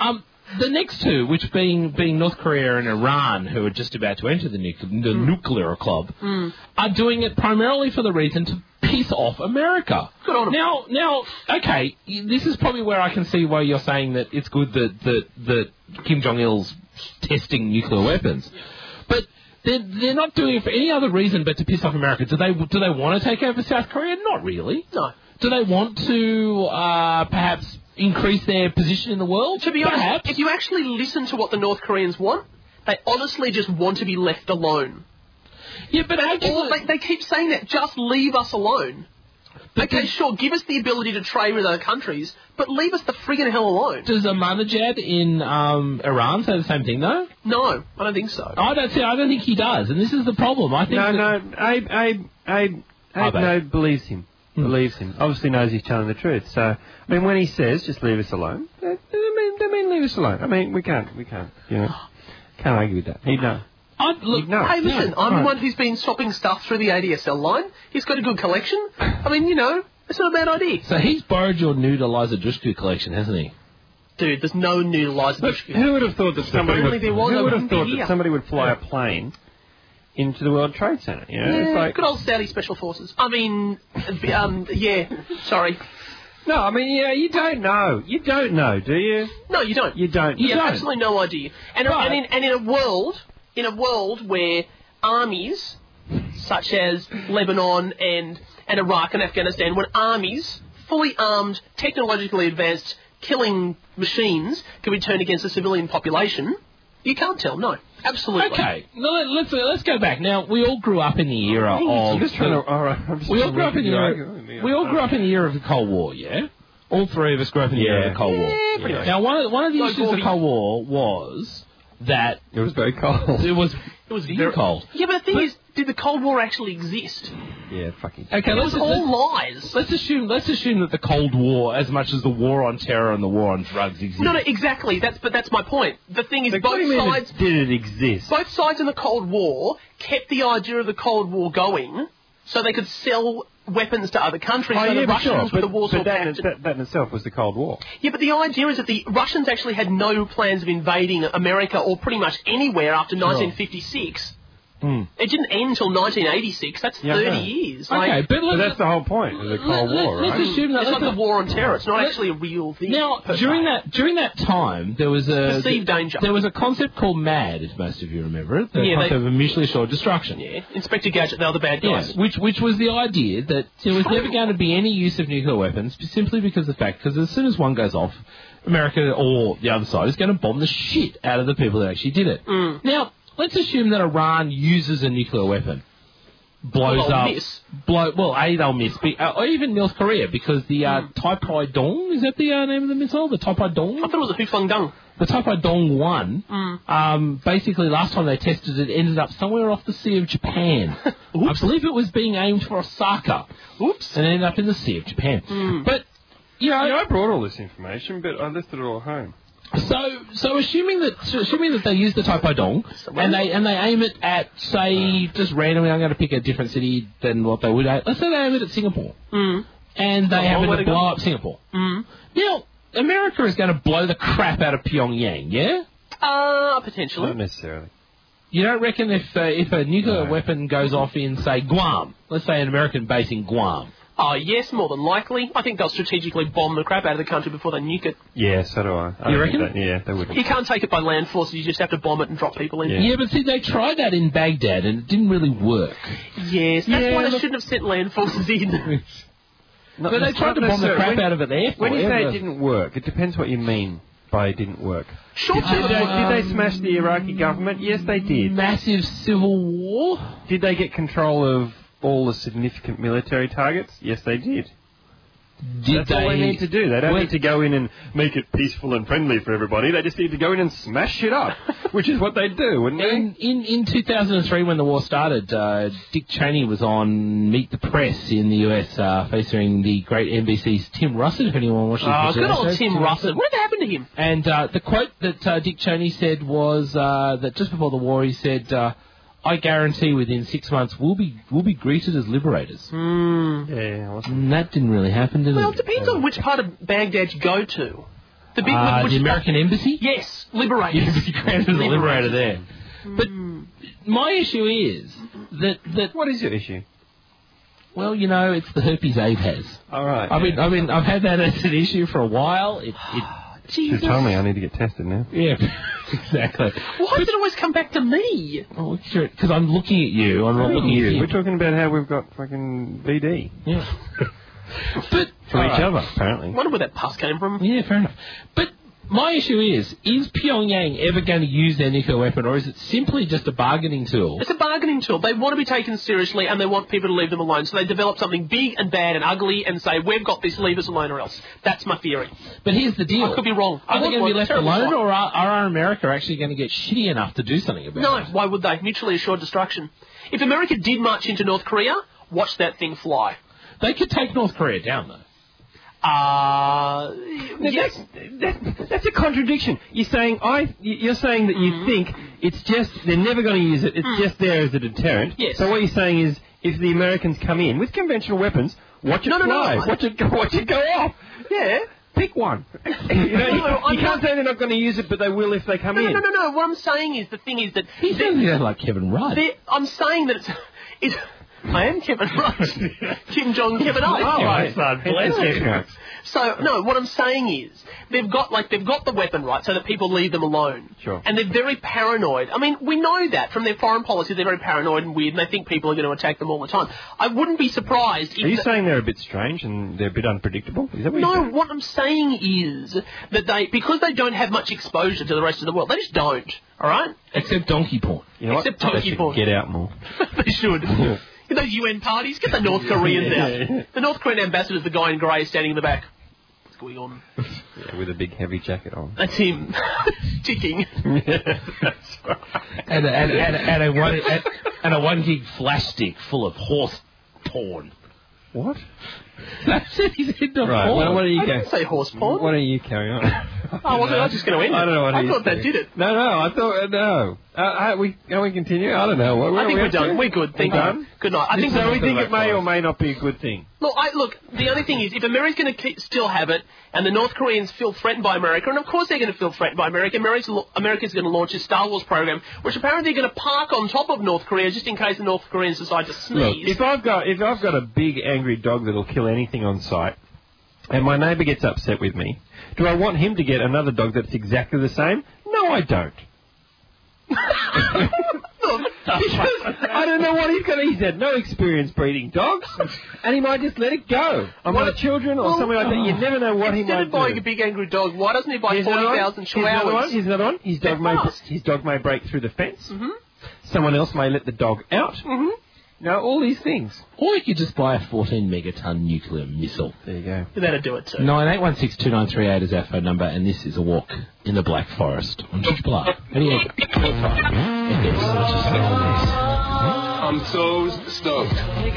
the next two, which being being North Korea and Iran, who are just about to enter the, nu- the Mm. nuclear club, Mm. are doing it primarily for the reason to piss off America. Good on 'em. Now, now, okay, this is probably where I can see why you're saying that it's good that that, that Kim Jong Il's testing nuclear weapons, but. They're, they're not doing it for any other reason but to piss off America. Do they do they want to take over South Korea? Not really. No. Do they want to uh, perhaps increase their position in the world? To be perhaps. honest, if you actually listen to what the North Koreans want, they honestly just want to be left alone. Yeah, but actually... Or they, they keep saying that, just leave us alone. Okay, sure, give us the ability to trade with other countries, but leave us the friggin' hell alone. Does Ahmadinejad in um, Iran say the same thing, though? No, I don't think so. I don't see. I don't think he does, and this is the problem. I think No, that, no, Abe, Abe, Abe, Abe Abe. no, believes him. Hmm. Believes him. Obviously knows he's telling the truth. So, I mean, when he says, just leave us alone, that doesn't mean, doesn't mean leave us alone. I mean, we can't, we can't, you know, can't argue with that. He'd know. I, look, No, Hey, listen, no, I'm the right. one who's been swapping stuff through the A D S L line. He's got a good collection. I mean, you know, it's not a bad idea. So he's borrowed your nude Eliza Dushku collection, hasn't he? Dude, there's no new Eliza Look, Dushku. who would have thought that somebody Apparently would, there was, who I would have wouldn't be thought here. that somebody would fly a plane into the World Trade Center? You know, it's Yeah, like, good old Saudi Special Forces. I mean, um, yeah, sorry. no, I mean, yeah, you don't know. You don't know, do you? No, you don't. You don't. You You have don't. absolutely no idea. And, But- and, in, and in a world, in a world where armies, such as Lebanon and, and Iraq and Afghanistan, when armies, fully armed, technologically advanced, killing machines can be turned against the civilian population, you can't tell, no. Absolutely. Okay, no, let- let's uh, let's go back. Now, we all grew up in the era of... I'm just trying to. All right, I'm just We all trying grew to up in the make era. your argument. We all grew up in the era of the Cold War, yeah. All three of us grew up in the era Yeah. of the Cold War. Yeah, pretty much. Now, one of one of the Like issues of the Gorby. Cold War was that It was very cold. it was It was very cold. Yeah, but the thing But- is, did the Cold War actually exist? Yeah, fucking. Okay, It let's, was all let's, lies. let's assume let's assume that the Cold War, as much as the war on terror and the war on drugs exist. No, no, exactly. That's but that's my point. The thing is, Like, what do both you mean sides, it did it exist? both sides in the Cold War kept the idea of the Cold War going, so they could sell weapons to other countries. Oh, so yeah, the but Russians sure. with But, the Warsaw but that, Pact. that, that in itself was the Cold War. Yeah, but the idea is that the Russians actually had no plans of invading America or pretty much anywhere after nineteen fifty-six. Hmm. It didn't end until nineteen eighty-six. That's Yeah, thirty okay. years. Okay, Like, but But let's, that's the whole point of the Cold let- War, let's right? assume that it's like let's- the war on terror. It's not let- actually a real thing. Now, per during se. that during that time, there was a Perceived danger. There was a concept called MAD, as most of you remember it. The Yeah, concept they- of mutually assured destruction. Yeah, Inspector Gadget, they're the bad Yeah, guys. which which was the idea that there was never going to be any use of nuclear weapons, simply because of the fact, because as soon as one goes off, America or the other side is going to bomb the shit out of the people that actually did it. Mm. Now, let's assume that Iran uses a nuclear weapon, blows Well, they'll up, miss. blow. Well, a they'll miss, be, uh, or even North Korea, because the uh, Mm. Taipei-dong, is that the uh, name of the missile? The Taipei-dong. I thought it was a Hufang Dung. The Taipei-dong one, Mm. um, basically last time they tested it, ended up somewhere off the Sea of Japan. I believe it was being aimed for Osaka. Oops. And ended up in the Sea of Japan. Mm. But, you know, Yeah, I brought all this information, but I left it all at home. so so assuming that so assuming that they use the Taipei-dong and they and they aim it at, say, just randomly, I'm going to pick a different city than what they would aim. Let's say they aim it at Singapore. Mm. And they Oh, happen where to to go? blow up Singapore. Mm. Now, America is going to blow the crap out of Pyongyang, yeah? Uh, potentially. Not necessarily. You don't reckon if uh, if a nuclear No. weapon goes off in, say, Guam, let's say an American base in Guam, Oh, yes, more than likely. I think they'll strategically bomb the crap out of the country before they nuke it. Yeah, so do I. I You don't reckon? think That, yeah, they wouldn't. You can't take it by land forces, you just have to bomb it and drop people in. Yeah. yeah, but see, they tried that in Baghdad and it didn't really work. Yes, that's Yeah, why they look- shouldn't have sent land forces in. Not But they nec- tried to not bomb the necessarily. crap when, out of it there. When you say it didn't work, it depends what you mean by it didn't work. Sure, Did, too. did, they, did they Um, smash the Iraqi government? Yes, they did. Massive civil war? Did they get control of all the significant military targets? Yes, they did. Did That's all they need to do. They don't Well- need to go in and make it peaceful and friendly for everybody. They just need to go in and smash it up, which is what they do, wouldn't they? In, in in two thousand three, when the war started, uh, Dick Cheney was on Meet the Press in the U S, uh, featuring the great N B C's Tim Russert, if anyone watches Oh, the good show. old Tim Russert. What happened to him? And uh, the quote that uh, Dick Cheney said was uh, that just before the war, he said, uh, "I guarantee within six months we'll be we'll be greeted as liberators." Hmm. Yeah, well, And that didn't really happen, did Well, it? it depends on which part of Baghdad you go to. The big Uh, which the is- American Embassy? Yes, Liberators. Yes, he created a liberator there. But Hmm. my issue is that, that, What is your issue? well, you know, it's the herpes Abe has. All right. I mean, I mean, I've had that as an issue for a while. It, it you told me I need to get tested now. yeah, exactly. Why does it always come back to me? Because I'm looking at you. I'm not looking at you. We're talking about how we've got fucking B D. Yeah. But For each Alright. other, apparently. I wonder where that pus came from. Yeah, fair enough. But my issue is, is Pyongyang ever going to use their nuclear weapon, or is it simply just a bargaining tool? It's a bargaining tool. They want to be taken seriously and they want people to leave them alone. So they develop something big and bad and ugly and say, we've got this, leave us alone or else. That's my theory. But here's the deal. I could be wrong. Are I they want going to be one. left Terrible alone, shot. or are, are America actually going to get shitty enough to do something about No, it? why would they? Mutually assured destruction. If America did march into North Korea, watch that thing fly. They could take North Korea down, though. Uh, yes. That's, that's, that's a contradiction. You're saying I. You're saying that you Mm-hmm. think it's just they're never going to use it. It's Mm. just there as a deterrent. Yes. So what you're saying is, if the Americans come in with conventional weapons, watch it No, no, no. fly. Watch it. Go, watch it go off. Yeah. Pick one. you know, you, No, I'm you can't not- say they're not going to use it, but they will if they come No, no, in. no, no, no. What I'm saying is, the thing is that... He sounds yeah, like Kevin Rudd. They're- I'm saying that it's... it's I am Kevin Rudd. Kim Jong Kevin Ice. Oh, my son, bless you. So, no, what I'm saying is, they've got, like, they've got the weapon, right, so that people leave them alone. Sure. And they're very paranoid. I mean, we know that from their foreign policy, they're very paranoid and weird, and they think people are going to attack them all the time. I wouldn't be surprised if... Are you the- saying they're a bit strange and they're a bit unpredictable? Is that what you're No, saying? what I'm saying is that they, because they don't have much exposure to the rest of the world, they just don't, alright? Except donkey porn. You know what? Except They donkey should porn. get out more. They should. In those U N parties, get the North Koreans Yeah, out. yeah, yeah. The North Korean ambassador's the guy in grey standing in the back. What's going on? Yeah, with a big heavy jacket on. That's him. Ticking. That's right. And a, and, and, and, a one, and, and a one gig flash stick full of horse porn. What? That's it, he's into Right, porn. well, what are you I going? didn't say horse porn. Why don't you carry on? Oh, well, I was just going to end it. I don't know what I he's thought that saying. did it. No, no, I thought, uh, no. Uh, are we, can we continue? I don't know. Where, where I think are we we're up done. to? We're good. Thank We're you. done? Good night. I think so we're we think it may or may not be a good thing. Look, I, look, the only thing is, if America's going to still have it, and the North Koreans feel threatened by America, and of course they're going to feel threatened by America, America's, America's going to launch a Star Wars program, which apparently they're going to park on top of North Korea just in case the North Koreans decide to Look, sneeze. if I've got if I've got a big angry dog that'll kill anything on sight, and my neighbour gets upset with me, do I want him to get another dog that's exactly the same? No, I don't. Because I don't know what he's got. He's had no experience breeding dogs, and he might just let it go on my children or Well, something like that. You never know what he Instead might of buying do. a big angry dog, why doesn't he buy Here's forty another one. thousand Here's another one. chihuahuas? Here's another one. His They're dog may fast. his dog may break through the fence. Mhm. Someone else may let the dog out. Mhm. No, all these things. Or you could just buy a fourteen megaton nuclear missile. There you go. That'd do it too. nine eight one six two nine three eight is our phone number, and this is a walk in the Black Forest on Triple R. eighty-eight point five F M. I'm so stoked.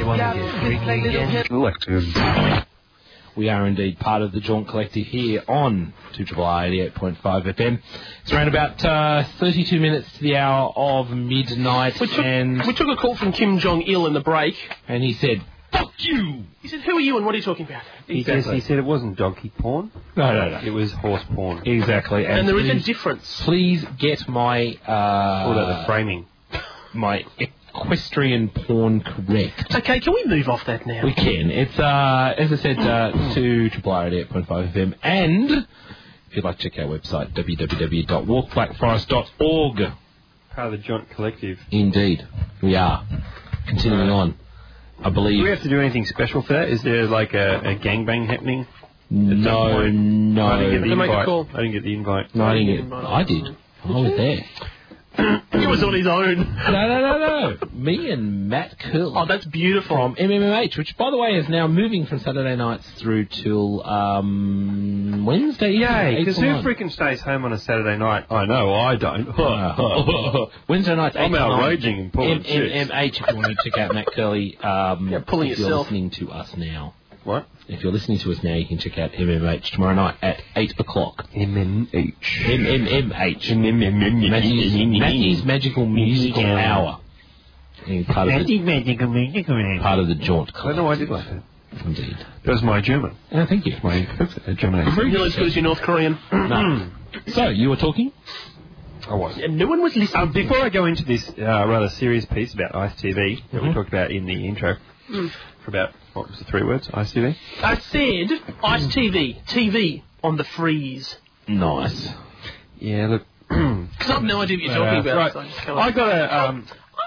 Collective. We are indeed part of the Jaunt Collective here on two R R eighty-eight point five F M. It's around about uh, thirty-two minutes to the hour of midnight, We took, and we took a call from Kim Jong-il in the break. and he said, "Fuck you!" He said, who are you and what are you talking about? He, says, he said it wasn't donkey porn. No, no, no. It was horse porn. Exactly. And there is a please, difference. please get my uh, Called it the framing. my equestrian porn correct. Okay, can we move off that now? We can. It's, uh, as I said, uh, to Triple R eighty-eight point five F M. And if you'd like to check our website, w w w dot walk black forest dot org. Part of the Jaunt Collective. Indeed, we are. Continuing on, I Do believe. we have to do anything special for that? Is there like a, a gangbang happening? No, point? no. I didn't get the To make a invite. call. I didn't get the invite. No, I didn't get. I did. I was there. He was on his own. No, no, no, no. Me and Matt Curley. Oh, that's beautiful. From M M M H, which, by the way, is now moving from Saturday nights through till um, Wednesday. Yay, eight because till who nine. freaking stays home on a Saturday night? I know, I don't. Wednesday nights, eight I'm till nine. outraging and pulling M M M H, if you want to check out Matt Curley. Um, Yeah, pulling if you're yourself. listening to us now. What? If you're listening to us now, you can check out M M M H tomorrow night at eight o'clock. M M H. M M M H. Matthew's, Matthew's Magical Musical Hour. And part of the, magical musical part of the Jaunt I don't know why I did like that. Indeed. That was my German. Oh, thank you. My uh, German accent. You're as good as your North Korean. No. So, you were talking? I was. And no one was listening. Um, before I go into this uh, rather serious piece about ICE T V that Mm-hmm. we talked about in the intro Mm. for about, what was the three words, ICE T V? I said ICE T V. T V on the freeze. Nice. Yeah, look. Because I have no idea what you're talking about. Right. So I just kinda- I got a, um,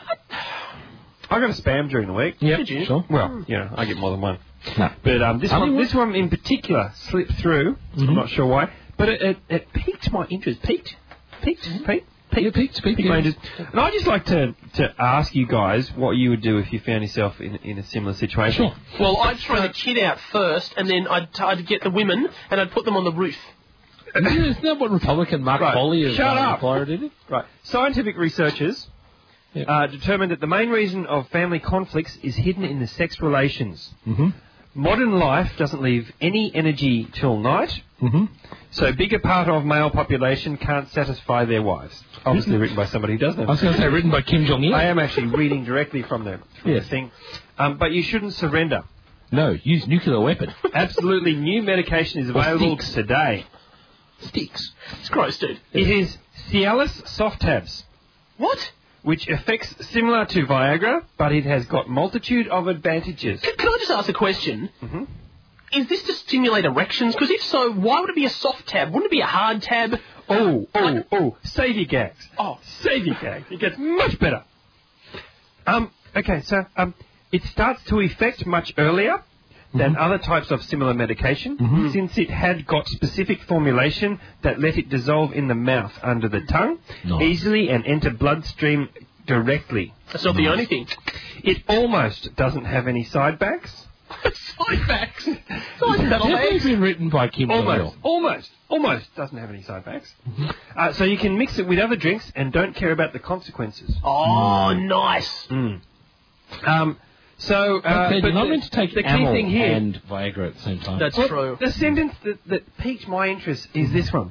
I got a spam during the week. Yeah, Did you? sure. Well, you know, I get more than one. No. But um, this Only one, one? this one in particular slipped through. Mhm. I'm not sure why, but it, it, it piqued my interest. Piqued, piqued, piqued, piqued, Yeah, piqued, piqued, piqued my yeah. interest. And I'd just like to, to ask you guys what you would do if you found yourself in in a similar situation. Sure. Well, I'd throw the kid out first, and then I'd, I'd get the women, and I'd put them on the roof. Isn't that what Republican Mark Right. Foley of Shut uh, up. Florida did? Right. Scientific researchers Yep. uh, determined that the main reason of family conflicts is hidden in the sex relations. Mm-hmm. Modern life doesn't leave any energy till night, Mm-hmm. so a bigger part of male population can't satisfy their wives. Obviously written by somebody who doesn't have I was going to say written by Kim Jong-il. I am actually reading directly from the, from Yes. the thing. Um, but you shouldn't surrender. No, use nuclear weapon. Absolutely new medication is available sticks. today. Sticks. It's gross, dude. It is Cialis Soft Tabs, What? which affects similar to Viagra, but it has got multitude of advantages. Can, can I just ask a question? Mm-hmm. Is this to stimulate erections? Because if so, why would it be a soft tab? Wouldn't it be a hard tab? Oh, oh, Like- oh, save your gags. Oh. Save your gags. It gets much better. Um, okay, so um, it starts to effect much earlier than other types of similar medication, since it had got specific formulation that let it dissolve in the mouth under the tongue Nice. easily and enter bloodstream directly. That's not the only thing. It almost doesn't have any side backs. Side backs. Side Definitely battlebags. been written by Kim Almost, Jong-il. almost, almost doesn't have any side backs. Uh, so you can mix it with other drinks and don't care about the consequences. Oh, nice. Mm. Um, so, uh, But but you're not the, meant to take the key amyl thing here. and Viagra at the same time. That's Well, true. The sentence that, that piqued my interest is this one.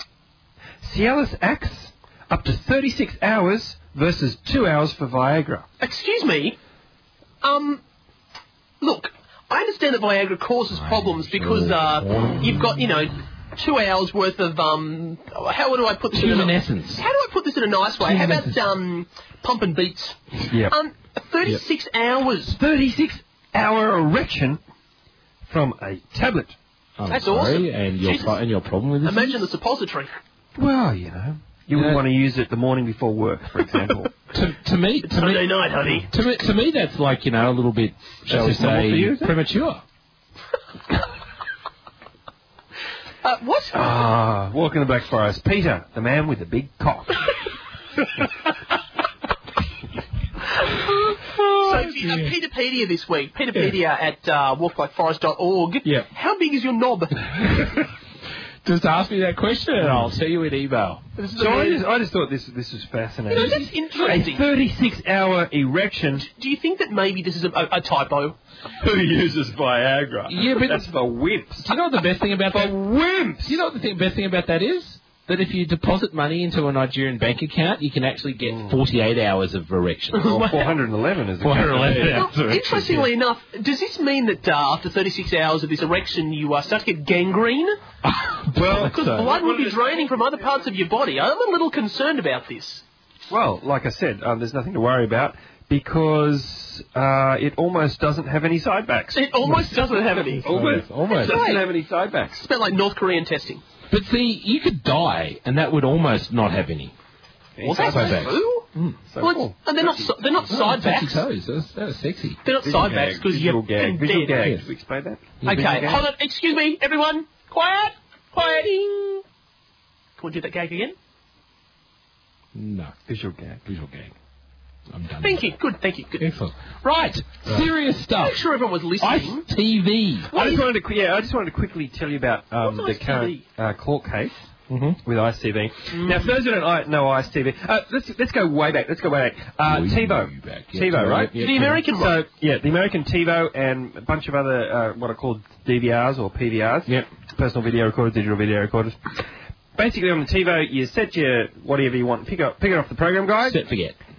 Cialis acts up to thirty-six hours versus two hours for Viagra. Excuse me. Um, look, I understand that Viagra causes problems because uh, you've got, you know, two hours worth of um. How do I put this in? Human a, essence. How do I put this in a nice way? How Human about essence. um, pump and beats? Yep. Um, thirty-six hours. thirty-six hour erection from a tablet. I'm That's sorry, awesome. And your, Jesus. pro- and your problem with this Imagine the is? suppository. Well, you know, you Yeah. would want to use it the morning before work, for example. To, to me, to Sunday me, night, honey. to me, to me, that's like, you know, a little bit, shall we just normal for you, say, is it? premature. Uh, what? Ah, walking the Black Forest. Peter, the man with the big cock. So, if you, uh, Peterpedia this week. Peterpedia at uh, walk black forest dot org. Yeah. How big is your knob? Just ask me that question and I'll tell you in email. So I just, I just thought this this was fascinating. You know, that's interesting. A thirty-six hour erection. Do you think that maybe this is a, a, a typo? Who uses Viagra? Yeah, but- that's for wimps. Do you know what the best thing about For that? wimps. Do you know what the thing, best thing about that is? That if you deposit money into a Nigerian bank account, you can actually get forty-eight hours of erection. Well, four hundred eleven is the four hundred eleven Yeah. hours. Well, interestingly enough, does this mean that uh, after thirty-six hours of this erection, you uh, start to get gangrene? Well, Because blood would be draining from other parts of your body. I'm a little concerned about this. well, like I said, um, there's nothing to worry about because uh, it almost doesn't have any side backs. It almost doesn't have any. Almost, Almost. It doesn't have any side backs. It's about like North Korean testing. But see, you could die, and that would almost not have any. Any Was that side backs. true? So Well, cool. it's- and they're not si- they're not side Sexy backs. toes. That was, that was sexy. They're not Visual side backs gag, because visual you're gag. Visual dead. gag. Yes. Did we explain that? Okay, Visual gag? hold on. Excuse me, everyone. Quiet. Quieting. Can we do that gag again? No. Visual gag. Visual gag. I'm done. Thank you. Good. Thank you. Good. Excellent. Right. Serious stuff. Make sure everyone was Ice listening. T V. I just wanted to, qu- yeah, I just wanted to quickly tell you about um, What's the Ice current T V? uh, court case Mm-hmm. with ICE T V. Now, for those who don't I- know ICE T V, uh, let's let's go way back. Let's go way back. Uh, Way TiVo, back, yeah, TiVo, TiVo, right? yeah, The American one. So yeah, the American TiVo and a bunch of other uh, what are called D V Rs or P V Rs. Yep. Personal video recorders, digital video recorders. Basically, on the TiVo, you set your whatever you want, pick up, pick it off the program guide, Set forget.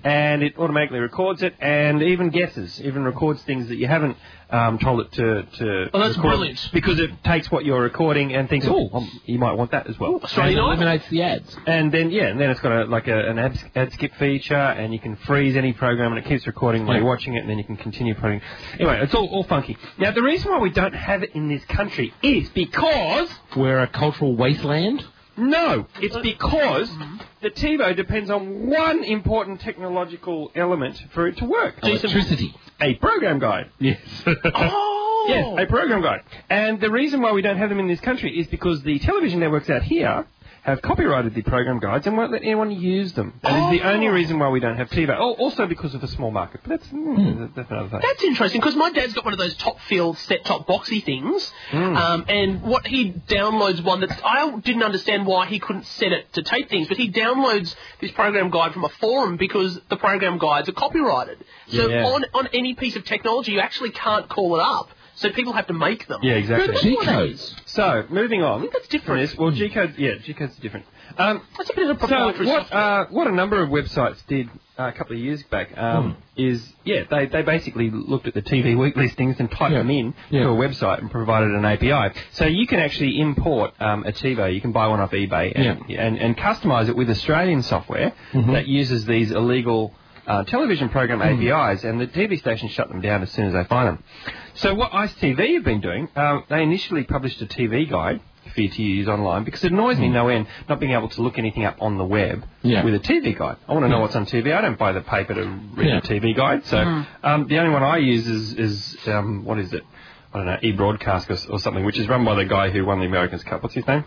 and it automatically records it and even guesses, even records things that you haven't um, told it to, to Oh, that's record, brilliant. because it takes what you're recording and thinks, oh, um, you might want that as well. Australian And Idol. eliminates the ads. And then, yeah, and then it's got a, like a, an ad, ad skip feature, and you can freeze any program, and it keeps recording while Yeah. you're watching it, and then you can continue putting. Anyway, it's all, all funky. Now, the reason why we don't have it in this country is because... We're a cultural wasteland. No, it's because the TiVo depends on one important technological element for it to work. Electricity. A program guide. Yes. Oh! Yes, a program guide. And the reason why we don't have them in this country is because the television networks out here have copyrighted the program guides and won't let anyone use them. That Oh. is the only reason why we don't have TiVo. Oh, also because of a small market. But that's, mm, that's another thing. That's interesting, because my dad's got one of those top field set-top boxy things, um, and what he downloads one that I didn't understand why he couldn't set it to tape things, but he downloads this program guide from a forum because the program guides are copyrighted. So Yeah. on on any piece of technology, you actually can't call it up. So people have to make them. Yeah, exactly. G-codes. So, moving on. I think that's different. From this, well, G-code, yeah, G-code's different. Um, That's a bit of a So proprietary what software. uh, what a number of websites did uh, a couple of years back um, is yeah they, they basically looked at the T V week listings and typed Yeah. them in Yeah. to a website and provided an A P I. So you can actually import um, a TiVo. You can buy one off eBay and and, and customize it with Australian software that uses these illegal uh, television program A P Is, and the T V stations shut them down as soon as they find them. So what ICE T V have been doing, um, they initially published a T V guide for you to use online, because it annoys me no end not being able to look anything up on the web Yeah. with a T V guide. I want to know what's on T V. I don't buy the paper to read Yeah. a T V guide. So um, the only one I use is, is um, what is it? I don't know, eBroadcast or, or something, which is run by the guy who won the America's Cup. What's his name?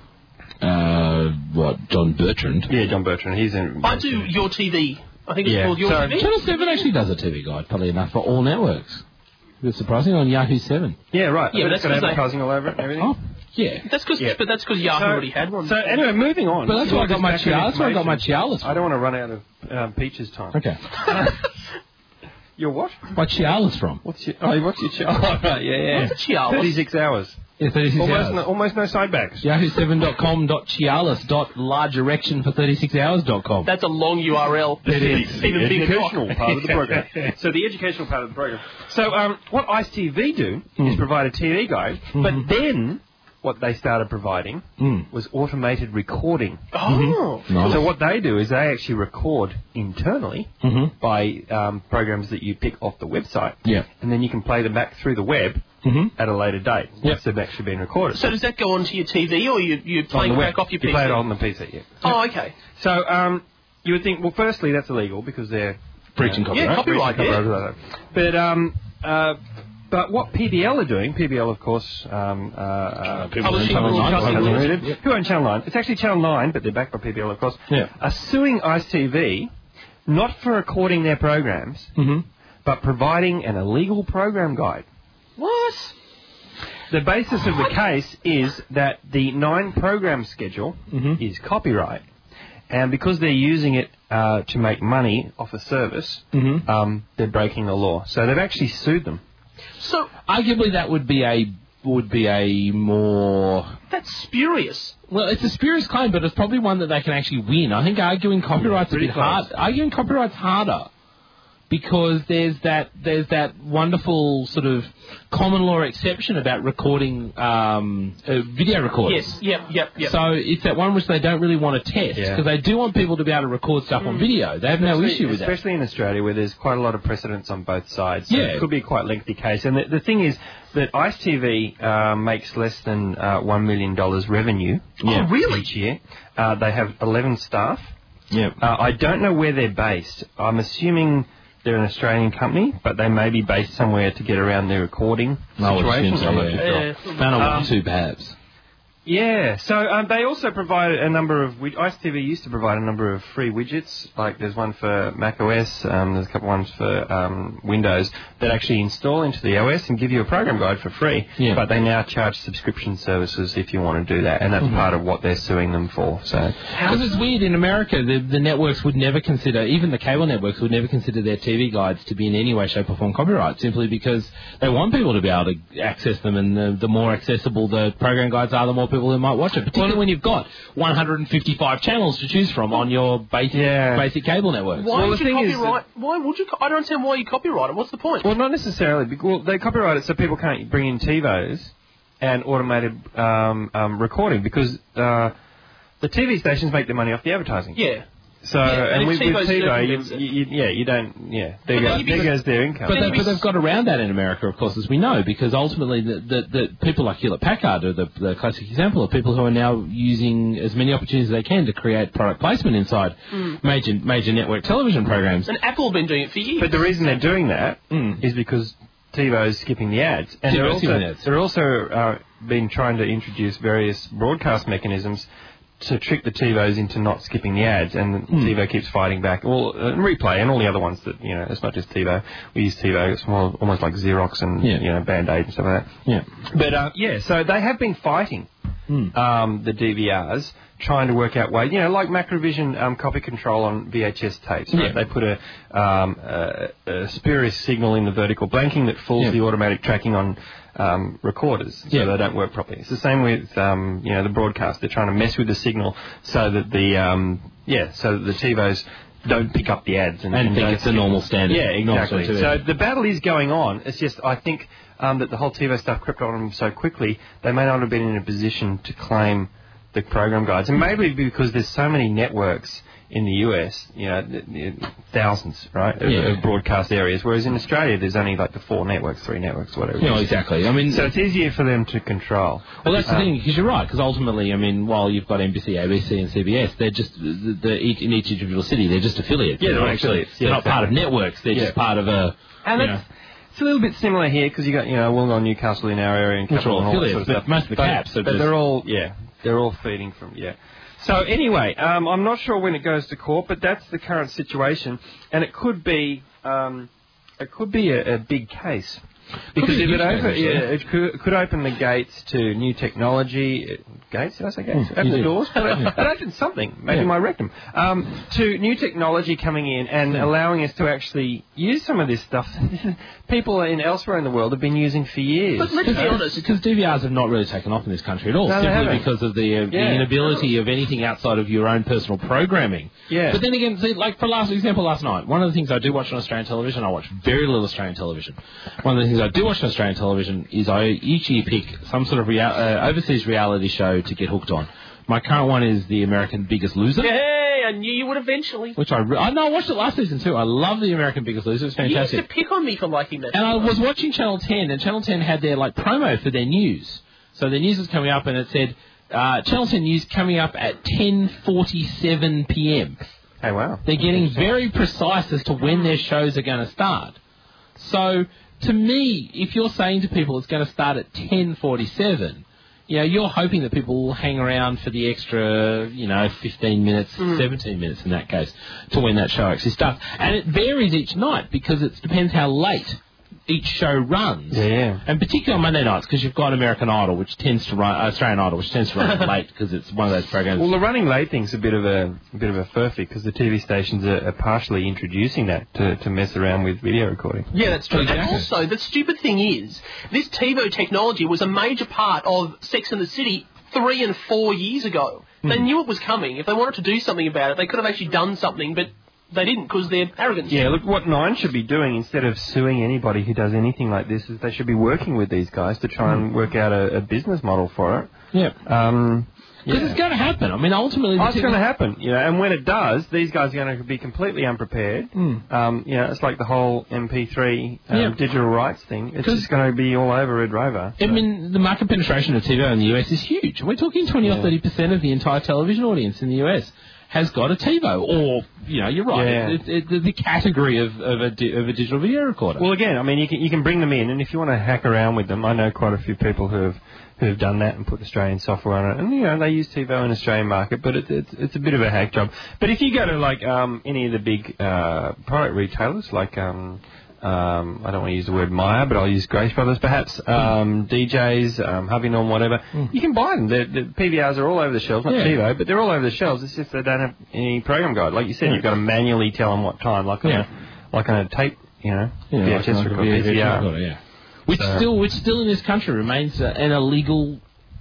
Uh, what, John Bertrand? Yeah, John Bertrand. He's in. I do Your T V. I think it's Yeah. called Your So- T V. Channel seven actually does a T V guide, funnily enough, for all networks. It's surprising on Yahoo seven. Yeah, right. Yeah, but it's that's got 'cause they- advertising all over it and everything. Oh, yeah. That's because, Yeah. but that's because Yahoo So- already had one. So anyway, moving on. But that's where I got my Just background Cialis. That's where I got my information. Cialis I from. don't want to run out of um, Peach's time. Okay. Your what? My Cialis from. What's your? Oh, what's your? Ch- oh, right, yeah, yeah. What's a Cialis? Thirty-six hours. Yeah, thirty-six Almost, hours. no, almost no sidebacks. Yahoo seven dot com dot Cialis dot large erection for thirty-six hours dot com. That's a long U R L. It is Even the bigger educational cock. part of the program. So the educational part of the program. So um, what ICE T V do is provide a T V guide, but then what they started providing Mm. was automated recording. Oh. Nice. So what they do is they actually record internally Mhm. by um, programs that you pick off the website, Yeah. and then you can play them back through the web Mhm. at a later date Yep. once they've actually been recorded. So does that go onto your T V, or you you On playing the web. back off your P You C? play it on the P C, yeah. Oh, okay. So um, you would think, well, firstly, that's illegal because they're Breaching you know, copyright. Yeah, copyright, breaching yeah. copyright. But um, uh, but what P B L are doing, P B L, of course, um, uh, uh, Publishing Channel nine, Broadcasting Channel Limited. Limited. Who own Channel nine? It's actually Channel nine, but they're backed by P B L, of course. Yeah. Are suing ICE T V not for recording their programs, Mhm. but providing an illegal program guide. What? The basis of the case is that the nine program schedule Mhm. is copyright, and because they're using it uh, to make money off a service, Mhm. um, they're breaking the law. So they've actually sued them. So Arguably, that would be a would be a more that's spurious. well, it's a spurious claim, but it's probably one that they can actually win. I think arguing copyright's a Pretty bit close. hard. Arguing copyright's harder because there's that there's that wonderful sort of common law exception about recording um, uh, video recording. Yes. Yep. Yep. Yep. So it's that one which they don't really want to test Yeah. because they do want people to be able to record stuff on video. They have no Especially- issue with that. Especially in Australia, where there's quite a lot of precedents on both sides. So Yeah. it could be a quite lengthy case. And the, the thing is that ICE T V uh, makes less than uh, one million dollars revenue Oh, really? each year. Uh, they have eleven staff. Yeah. Uh, I don't know where they're based. I'm assuming they're an Australian company, but they may be based somewhere to get around their recording I would assume situations. so, I'm not yeah. too sure. Yeah. Found a Um, one, two, perhaps. Yeah, so um, they also provide a number of... wi- ICE T V used to provide a number of free widgets, like there's one for Mac O S, um, there's a couple ones for um, Windows, that actually install into the O S and give you a program guide for free. Yeah. But they now charge subscription services if you want to do that, and that's part of what they're suing them for. So Because it's weird, in America, the, the networks would never consider, even the cable networks would never consider their T V guides to be in any way, shape or form copyright, simply because they want people to be able to access them, and the, the more accessible the program guides are, the more people who might watch it, particularly when you've got one hundred fifty-five channels to choose from on your basic Yeah. basic cable network. Why Well, would the you thing is copyright? Why would you? Co- I don't understand why you copyright it. What's the point? Well, not necessarily. bec- Well, they copyright it so people can't bring in TiVos and automated um, um, recording because uh, the T V stations make their money off the advertising. yeah. So, Yeah, and and with, if with TiVo's TiVo, you, circumvents it. you, yeah, you don't, yeah, there, But go, then you there be- goes their income. But, Then they, we but they've s- got around that in America, of course, as we know, because ultimately the, the, the people like Hewlett Packard are the, the classic example of people who are now using as many opportunities as they can to create product placement inside Mm. major major network television programs. And Apple have been doing it for years. But the reason they're doing that is Mm. because TiVo's skipping the ads, and they're TiVo's also skipping the ads. they're also uh, been trying to introduce various broadcast mechanisms to trick the TiVos into not skipping the ads, and Mm. TiVo keeps fighting back. Well, uh, Replay and all the other ones that, you know, it's not just TiVo. We use TiVo. It's more almost like Xerox and Yeah. you know Band-Aid and stuff like that. Yeah. But uh, yeah, so they have been fighting Mm. um, the D V Rs, trying to work out ways, you know, like Macrovision um, copy control on V H S tapes. Right? Yeah. They put a, um, a, a spurious signal in the vertical blanking that fools Yeah. the automatic tracking on um, recorders, so Yeah. they don't work properly. It's the same with um, you know the broadcast. They're trying to mess with the signal so that the um, yeah, so that the TiVos don't pick up the ads and, And think don't it's the skip normal them. standard. Yeah, Normal exactly. standard. So the battle is going on. It's just I think um, that the whole TiVo stuff crept on them so quickly they may not have been in a position to claim the program guides, and maybe because there's so many networks in the U S, you know, th- th- thousands, right, of, Yeah. of broadcast areas, whereas in Australia there's only like the four networks, three networks, whatever. it No, is. exactly. I mean, So it's easier for them to control. well, that's the Um, thing, because you're right, because ultimately, I mean, while you've got N B C, A B C, and C B S, they're just, the, the, each, in each individual city, they're just affiliates. Yeah, they're not affiliates. They're Yeah, not part of exactly. networks, they're Yeah. just part of a, And you it's, know, it's a little bit similar here because you got, you know, Wollongong, Newcastle in our area and Which are Capital all and all that affiliates, sort of but stuff. most of the But- caps are but just- they're all, yeah, they're all feeding from, yeah. So anyway, um, I'm not sure when it goes to court, but that's the current situation, and it could be, um, it could be a, a big case. Because be a if huge it, case, open, actually. yeah, it could, could open the gates to new technology. It, gates? Did I say gates? Mm, open you the did. doors? But it, it opened something, maybe Yeah. my rectum, um, to new technology coming in and Yeah. allowing us to actually use some of this stuff. People in elsewhere in the world have been using for years. But let's be honest. Because D V Rs have not really taken off in this country at all, No, they simply haven't. because of the, uh, the Yeah. inability of anything outside of your own personal programming. Yeah. But then again, see, like for last example, last night, one of the things I do watch on Australian television, I watch very little Australian television. One of the things I do watch on Australian television is I each year pick some sort of rea- uh, overseas reality show to get hooked on. My current one is The American Biggest Loser. Hey, I knew you would eventually. Which I, re- I know I watched it last season too. I love The American Biggest Loser. It's You used fantastic. to pick on me for liking that. And I show. was watching Channel ten, and Channel ten had their like promo for their news. So their news was coming up, and it said uh, Channel ten news coming up at ten forty-seven p.m. Hey, wow. They're getting very precise as to when their shows are going to start. So to me, if you're saying to people it's going to start at ten forty-seven, you know, you're hoping that people will hang around for the extra, you know, fifteen minutes, Mm. seventeen minutes in that case, to when that show actually starts. And it varies each night because it depends how late each show runs. Yeah, yeah. And particularly on Monday nights, because you've got American Idol, which tends to run, uh, Australian Idol, which tends to run late because it's one of those programs. Well, the running late thing's a bit of a, a bit of a furphy because the T V stations are, are partially introducing that to, to mess around with video recording. Yeah, that's true. And Exactly. also, the stupid thing is, this TiVo technology was a major part of Sex and the City three and four years ago. They knew it was coming. If they wanted to do something about it, they could have actually done something, but they didn't because they're arrogant. Yeah, look, what Nine should be doing instead of suing anybody who does anything like this is they should be working with these guys to try and work out a, a business model for it. Yeah. Um, Because yeah. it's going to happen. I mean, ultimately... Oh, the it's thing- going to happen, you know, and when it does, these guys are going to be completely unprepared. Mm. Um, you know, it's like the whole M P three um, Yeah. digital rights thing. It's 'Cause- just going to be all over Red Rover. I so. mean, the market penetration of TiVo in the U S is huge. We're talking twenty Yeah. or thirty percent of the entire television audience in the U S has got a TiVo, or you know, you're right, Yeah. it, it, it, the category of, of, a, di- of a digital video recorder. Well, again, I mean, you can you can bring them in, and if you want to hack around with them, I know quite a few people who have who have done that and put Australian software on it, and you know they use TiVo in the Australian market, but it's it's it's a bit of a hack job. But if you go to like um, any of the big uh, product retailers, like um, um, I don't want to use the word Myer, but I'll use Grace Brothers perhaps, um, D Js, um, Harvey Norman, whatever, you can buy them. The, the P V Rs are all over the shelves, not Yeah. TiVo, but they're all over the shelves. It's just they don't have any program guide. Like you said, Yeah. you've got to manually tell them what time, like on Yeah. a like on a tape, you know, Yeah, V like- H S like a record, V H S V C R. recorder, yeah. Which So- still, which still in this country remains uh, an illegal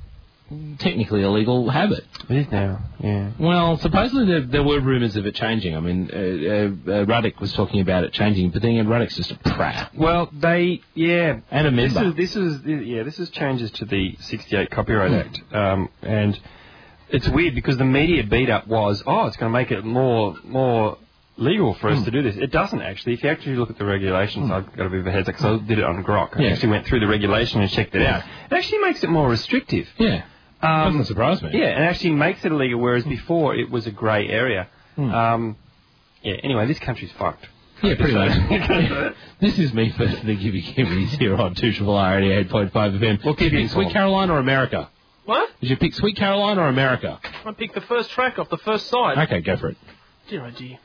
technically illegal habit. It is now, yeah. Well, supposedly there, there were rumours of it changing. I mean, uh, uh, uh, Ruddock was talking about it changing, but then again, Ruddock's just a prat. Well, they, yeah. And a member. This is, this is yeah, this is changes to the sixty-eight Copyright Act. Um, and it's weird because the media beat-up was, oh, it's going to make it more more legal for us mm. to do this. It doesn't, actually. If you actually look at the regulations, mm. I've got a bit of a heads up because I did it on Grok. I yeah. actually went through the regulation and checked it out. It actually makes it more restrictive. Yeah. Um, doesn't surprise me. Yeah, and actually makes it illegal, whereas before it was a grey area. Mm. Um, yeah, anyway, this country's fucked. Yeah, pretty much. This is me first the Gibby Gibbies here on two R R R eighty-eight point five F M. What Did you pick Sweet Caroline or America? What? Did you pick Sweet Caroline or America? I picked the first track off the first side. Okay, go for it. Dear oh dear.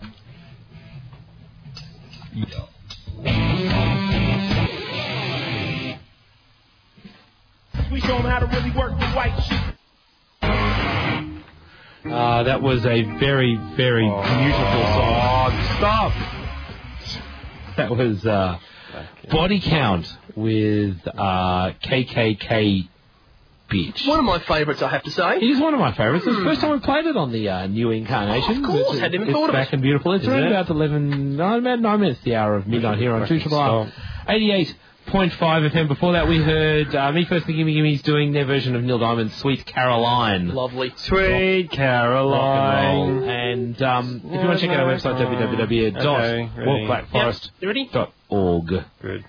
We show them how to really work the white sheep. Uh, that was a very, very oh. beautiful song. Oh, stop! That was uh, Body Count with uh, K K K Bitch. One of my favourites, I have to say. It is one of my favourites. It's the first time we played it on the uh, New Incarnation. Oh, of course, it's, hadn't even it's thought of it. back and beautiful. It's around about eleven, no, about nine minutes the hour of midnight here on two R R R eighty-eight point five F M. Before that, we heard uh, Me First the Gimme Gimme's doing their version of Neil Diamond's Sweet Caroline. Lovely. Sweet Caroline. And, and um, if you want to check out our website, w w w dot walk black forest dot org. Yep. Good.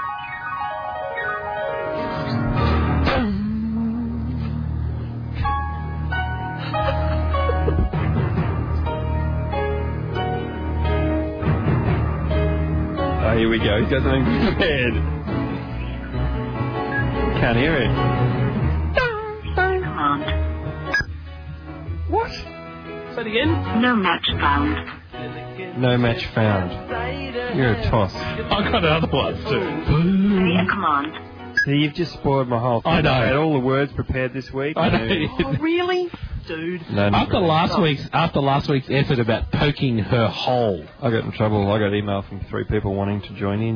Oh, here we go. He's got something prepared. Can't hear it. What? Say it again. No match found. No match found. You're a toss. I got other ones too. Say a command. See, you've just spoiled my whole thing. I know. I had all the words prepared this week. I know. Oh, really? Dude. No, after really. last week's after last week's effort about poking her hole, I got in trouble. I got email from three people wanting to join in.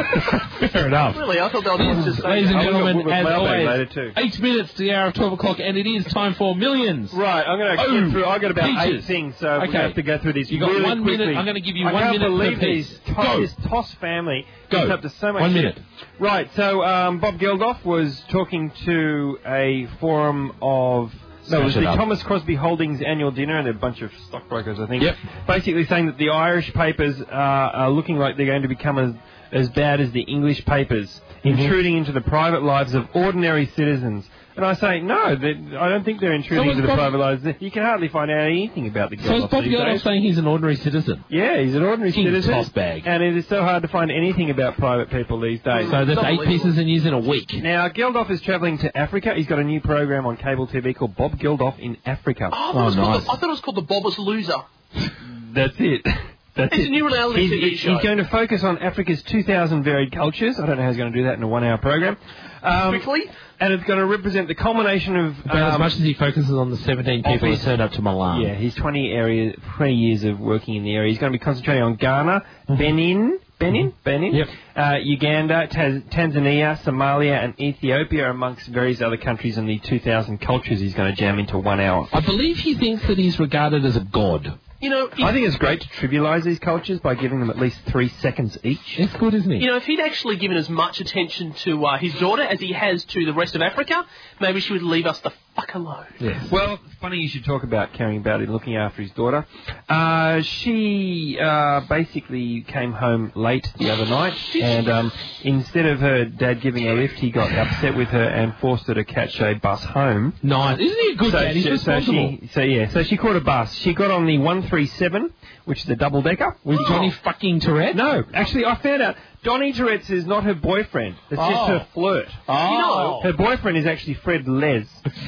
Fair enough. Really, I thought that was just Ladies and gentlemen, as always, later too. eight minutes to the hour of twelve o'clock, and it is time for millions. Right, I'm going to oh, get through. I got about peaches. eight things, so okay. we have to go through these. You got really one quickly. minute. I'm going to give you I one can't minute believe per piece. These to- this Toss family Go. is up to so much. One shit. minute. Right, so um, Bob Geldof was talking to a forum of. No, it was the Thomas Crosby Holdings annual dinner, and a bunch of stockbrokers, I think. Yep. Basically saying that the Irish papers uh, are looking like they're going to become as, as bad as the English papers, mm-hmm. intruding into the private lives of ordinary citizens. And I say, no, I don't think they're intruding so into the Bob, private lives. You can hardly find out anything about the Geldof. So is Bob Geldof saying he's an ordinary citizen? Yeah, he's an ordinary King citizen. Toss bag. And it is so hard to find anything about private people these days. So that's eight pieces of news in a week. Now, Geldof is travelling to Africa. He's got a new program on cable T V called Bob Geldof in Africa. Oh, oh nice. nice. The, I thought it was called The Bobbers Loser. That's it. That's it's it. a new reality he's, T V he's, show. He's going to focus on Africa's two thousand varied cultures. I don't know how he's going to do that in a one-hour program. Um, Quickly? And it's going to represent the culmination of... About um, as much as he focuses on the seventeen people his, who turned up to Milan. Yeah, he's twenty, area, twenty years of working in the area. He's going to be concentrating on Ghana, mm-hmm. Benin... Benin? Mm-hmm. Benin? Yep. Uh, Uganda, Taz- Tanzania, Somalia and Ethiopia, amongst various other countries in the two thousand cultures he's going to jam into one hour. I believe he thinks that he's regarded as a god. You know, I think it's great to trivialise these cultures by giving them at least three seconds each. It's good, isn't it? You know, if he'd actually given as much attention to uh, his daughter as he has to the rest of Africa, maybe she would leave us the fuck alone. Yes. Well, it's funny you should talk about caring about and looking after his daughter. Uh, she uh, basically came home late the other night, and um, instead of her dad giving her a lift, he got upset with her and forced her to catch a bus home. Nice. Isn't he a good so dad? He's she, responsible. So, she, so, yeah, so she caught a bus. She got on the one three seven, which is a double-decker. With oh. Johnny fucking Tourette? No, actually, I found out Donnie Tourette's is not her boyfriend. It's oh. just her flirt. Oh. You know, her boyfriend is actually Fred Les.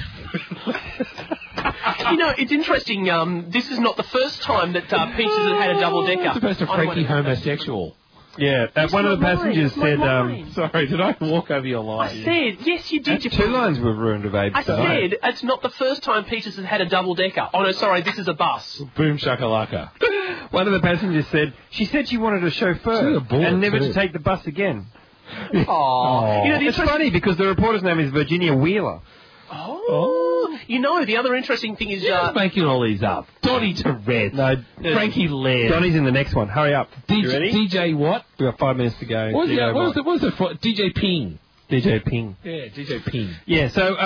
You know, it's interesting. Um, this is not the first time that uh, Peaches has had a double-decker. It's supposed to freaky homosexual. Yeah, uh, one of the passengers said... Um, Sorry, did I walk over your line? I said, yes, you did. You two lines were ruined of Abe. I said, it's not the first time Peaches has had a double-decker. Oh, no, sorry, this is a bus. Boom shakalaka. One of the passengers said, she said she wanted a chauffeur a and never too. to take the bus again. Aww. You know, it's funny because the reporter's name is Virginia Wheeler. Oh. You know, the other interesting thing is... You're Uh, just making all these up. Donny Tourette. No, Frankie Laird. Donny's in the next one. Hurry up. D J, You ready? D J what? We've got five minutes to go. What was, D J the, what was, what? the, what was the... fo- D J Ping. D J Ping. Yeah, D J Ping. Yeah, so,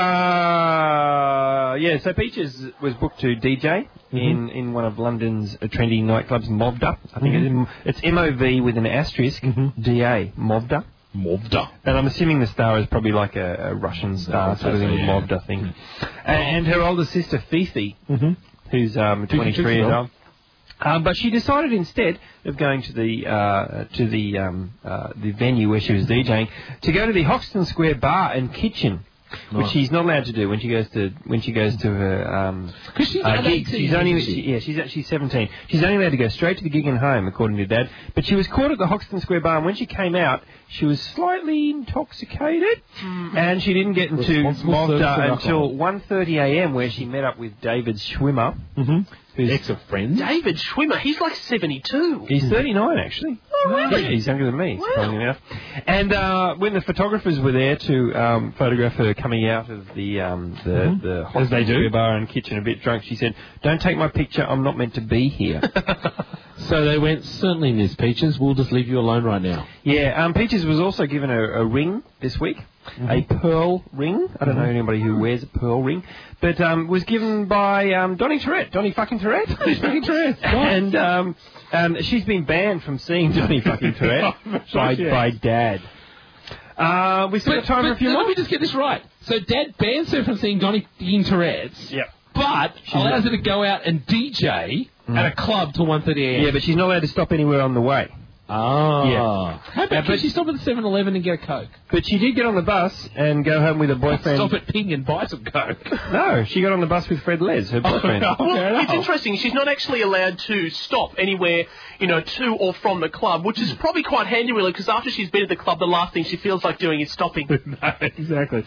uh, yeah, so Peaches was booked to D J Mm-hmm. in, in one of London's uh, trendy nightclubs, Movda. I think Mm-hmm. it's, it's M O V with an asterisk, Mm-hmm. D A, Movda. Movda. And I'm assuming the star is probably like a, a Russian star, sort of thing, yeah. Movda thing. And, and her older sister, Fifi, Mm-hmm. who's um, twenty-three years Fifi. old. Um, but she decided instead of going to the uh, to the um, uh, the venue where she was DJing to go to the Hoxton Square Bar and Kitchen, which Nice. she's not allowed to do when she goes to when she goes to her um, 'Cause she's uh, under gigs. eighteen, She's only isn't she? she, yeah she's she's seventeen. She's only allowed to go straight to the gig and home, according to Dad. But she was caught at the Hoxton Square Bar, and when she came out, she was slightly intoxicated, and she didn't get into Responsible service of Movda alcohol. until one thirty a.m. where she met up with David Schwimmer, Mm-hmm. who's Ex of friends. David Schwimmer, he's like seventy-two. He's thirty-nine, actually. Oh, really? Yeah, he's younger than me, Wow. surprisingly enough. And uh, when the photographers were there to um, photograph her coming out of the um, the, Mhm. the As Hoxton they do. Square Bar and Kitchen a bit drunk, she said, "Don't take my picture. I'm not meant to be here." So they went, certainly, Miss Peaches, we'll just leave you alone right now. Yeah, um, Peaches was also given a, a ring this week, a pearl ring. I don't know anybody who wears a pearl ring, but um, was given by um, Donny Tourette, Donny fucking Tourette, fucking Tourette, and um, um, she's been banned from seeing Donny fucking Tourette by Yeah. by Dad. Uh, we still got time for a few let more. me just get this right. So Dad bans her from seeing Donny in Tourette's, Yeah. but allows her to go out and D J at a club till one thirty a.m. Yeah, but she's not allowed to stop anywhere on the way. Oh. Yeah. How about Uh, can but- she stop at the seven eleven and get a Coke? But she did get on the bus and go home with her boyfriend. Stop at Ping and buy some Coke. No, she got on the bus with Fred Les, her boyfriend. Oh, Well, fair it's enough. interesting. She's not actually allowed to stop anywhere, you know, to or from the club, which is probably quite handy, really, because after she's been at the club, the last thing she feels like doing is stopping. No, exactly.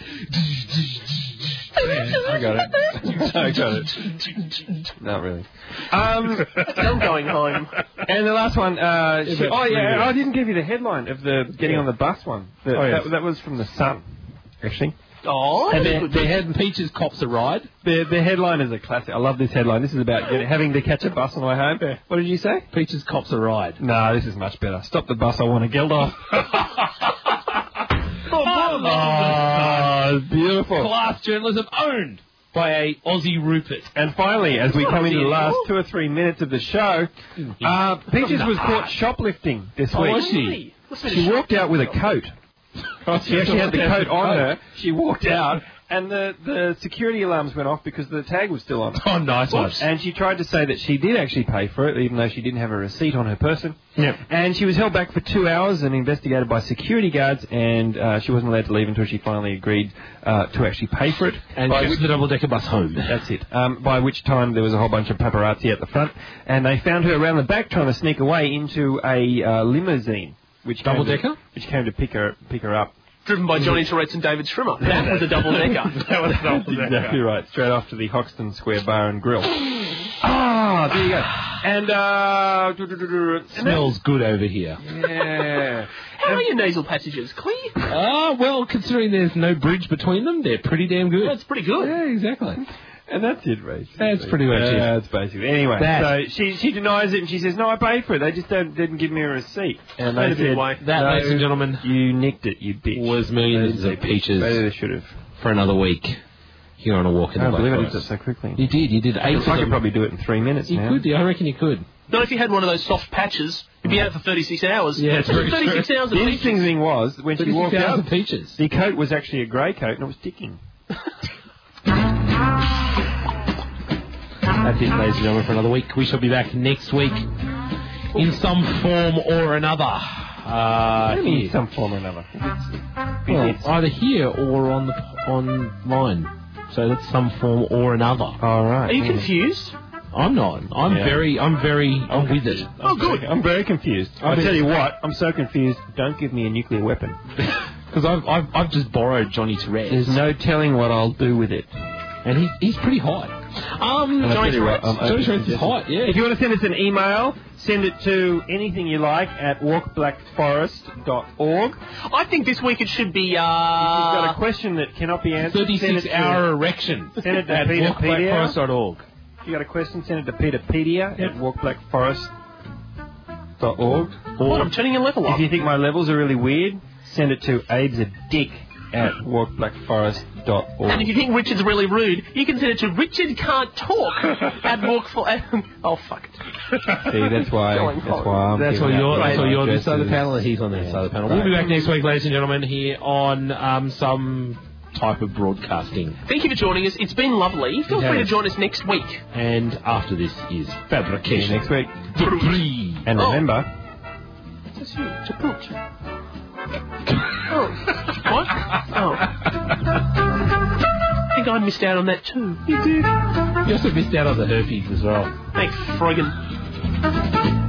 I got it. I got it. Not really. Um, I'm going home. and the last one, uh, she, that oh yeah, true? I didn't give you the headline of the getting on the bus one. The, Oh, yes. that, that was from the Sun, actually. Oh, And that's they, good. they had Peaches cops a ride. the the headline is a classic. I love this headline. This is about getting, having to catch a bus on the way home. What did you say? Peaches cops a ride. No, this is much better. Stop the bus. I want to get off. Oh, beautiful. Class journalism owned by a Aussie Rupert. And finally, as we come into the last two or three minutes of the show, uh, Peaches was caught shoplifting this Oh, week. was she? She walked out with a coat. She actually had the coat on her. She walked out, and the, the security alarms went off because the tag was still on. Oh, nice one. And she tried to say that she did actually pay for it, even though she didn't have a receipt on her person. Yep. And she was held back for two hours and investigated by security guards, and uh, she wasn't allowed to leave until she finally agreed uh, to actually pay for it. And By took which- the double-decker bus home. That's it. Um, by which time there was a whole bunch of paparazzi at the front, and they found her around the back trying to sneak away into a uh, limousine, which came to- Double-decker? which came to pick her pick her up. Driven by Johnny Tourette's and David Schwimmer. That was a double decker. That was exactly right. Straight off to the Hoxton Square Bar and Grill. Ah, there you go. And uh, do- do- do- do- and Smells good over here. that- yeah. How are your nasal passages? Clear? Ah, well, considering there's no bridge between them, they're pretty damn good. That's pretty good. Yeah, exactly. And that's it, Ray. That's pretty much it. That's basically. Anyway, That- so she she denies it and she says, "No, I paid for it. They just don't, didn't give me a receipt." And they That's a good said, way. That, "No, ladies and gentlemen, you nicked it, you bitch." was millions They- of peaches They should have. for another week here on a walk in I the can't believe I Black did that Forest. so quickly. You did. You did eight I of could them. probably do it in three minutes You now. could. I reckon you could. Not if you had one of those soft patches. You'd be out for thirty-six hours. Yeah, it's very thirty-six true. hours The of interesting peaches. thing was when she walked thirty-six hours out, of peaches. the coat was actually a grey coat and it was ticking. That's it, ladies and gentlemen, for another week. We shall be back next week in some form or another. Uh, What do you mean here. some form or another? It's, Well, it's, either here or on the online. So that's some form or another. all right. Are you yeah. confused? I'm not. I'm Yeah. very. I'm very. I'm with it. Oh, good. I'm very confused. I I mean- tell you what, I'm so confused. Don't give me a nuclear weapon. Because I've, I've I've just borrowed Johnny Tourette's. There's no telling what I'll do with it. And he, he's pretty hot. Um, And I Johnny tell you what, Threats. I'm open Johnny to Threats is suggestions. hot, yeah. If you want to send us an email, send it to anything you like at walk black forest dot org. I think this week it should be, uh... If you've got a question that cannot be answered, send it thirty-six to, hour erection. send it to at Peter walk black forest dot org. If you got a question, send it to Peterpedia at walk black forest dot org. What, I'm turning your level up. If you think my levels are really weird, send it to Abe's a dick at walk black forest dot org. And if you think Richard's really rude, you can send it to Richard Can't Talk at walk for... Oh, fuck it. See, that's why. Going That's forward. why I'm. That's why giving you're, out that's why my you're on this side of the addresses. panel and he's on this Yeah. side of the panel. Right. We'll be back next week, ladies and gentlemen, here on um, some type of broadcasting. Thank you for joining us. It's been lovely. Feel It free to has. join us next week. And after this is See you fabrication. next week. Debris. And Oh. remember, That's you. To pooch. Oh. What? Oh. I think I missed out on that too. You did. You also missed out on the herpes as well. Thanks, Frogan.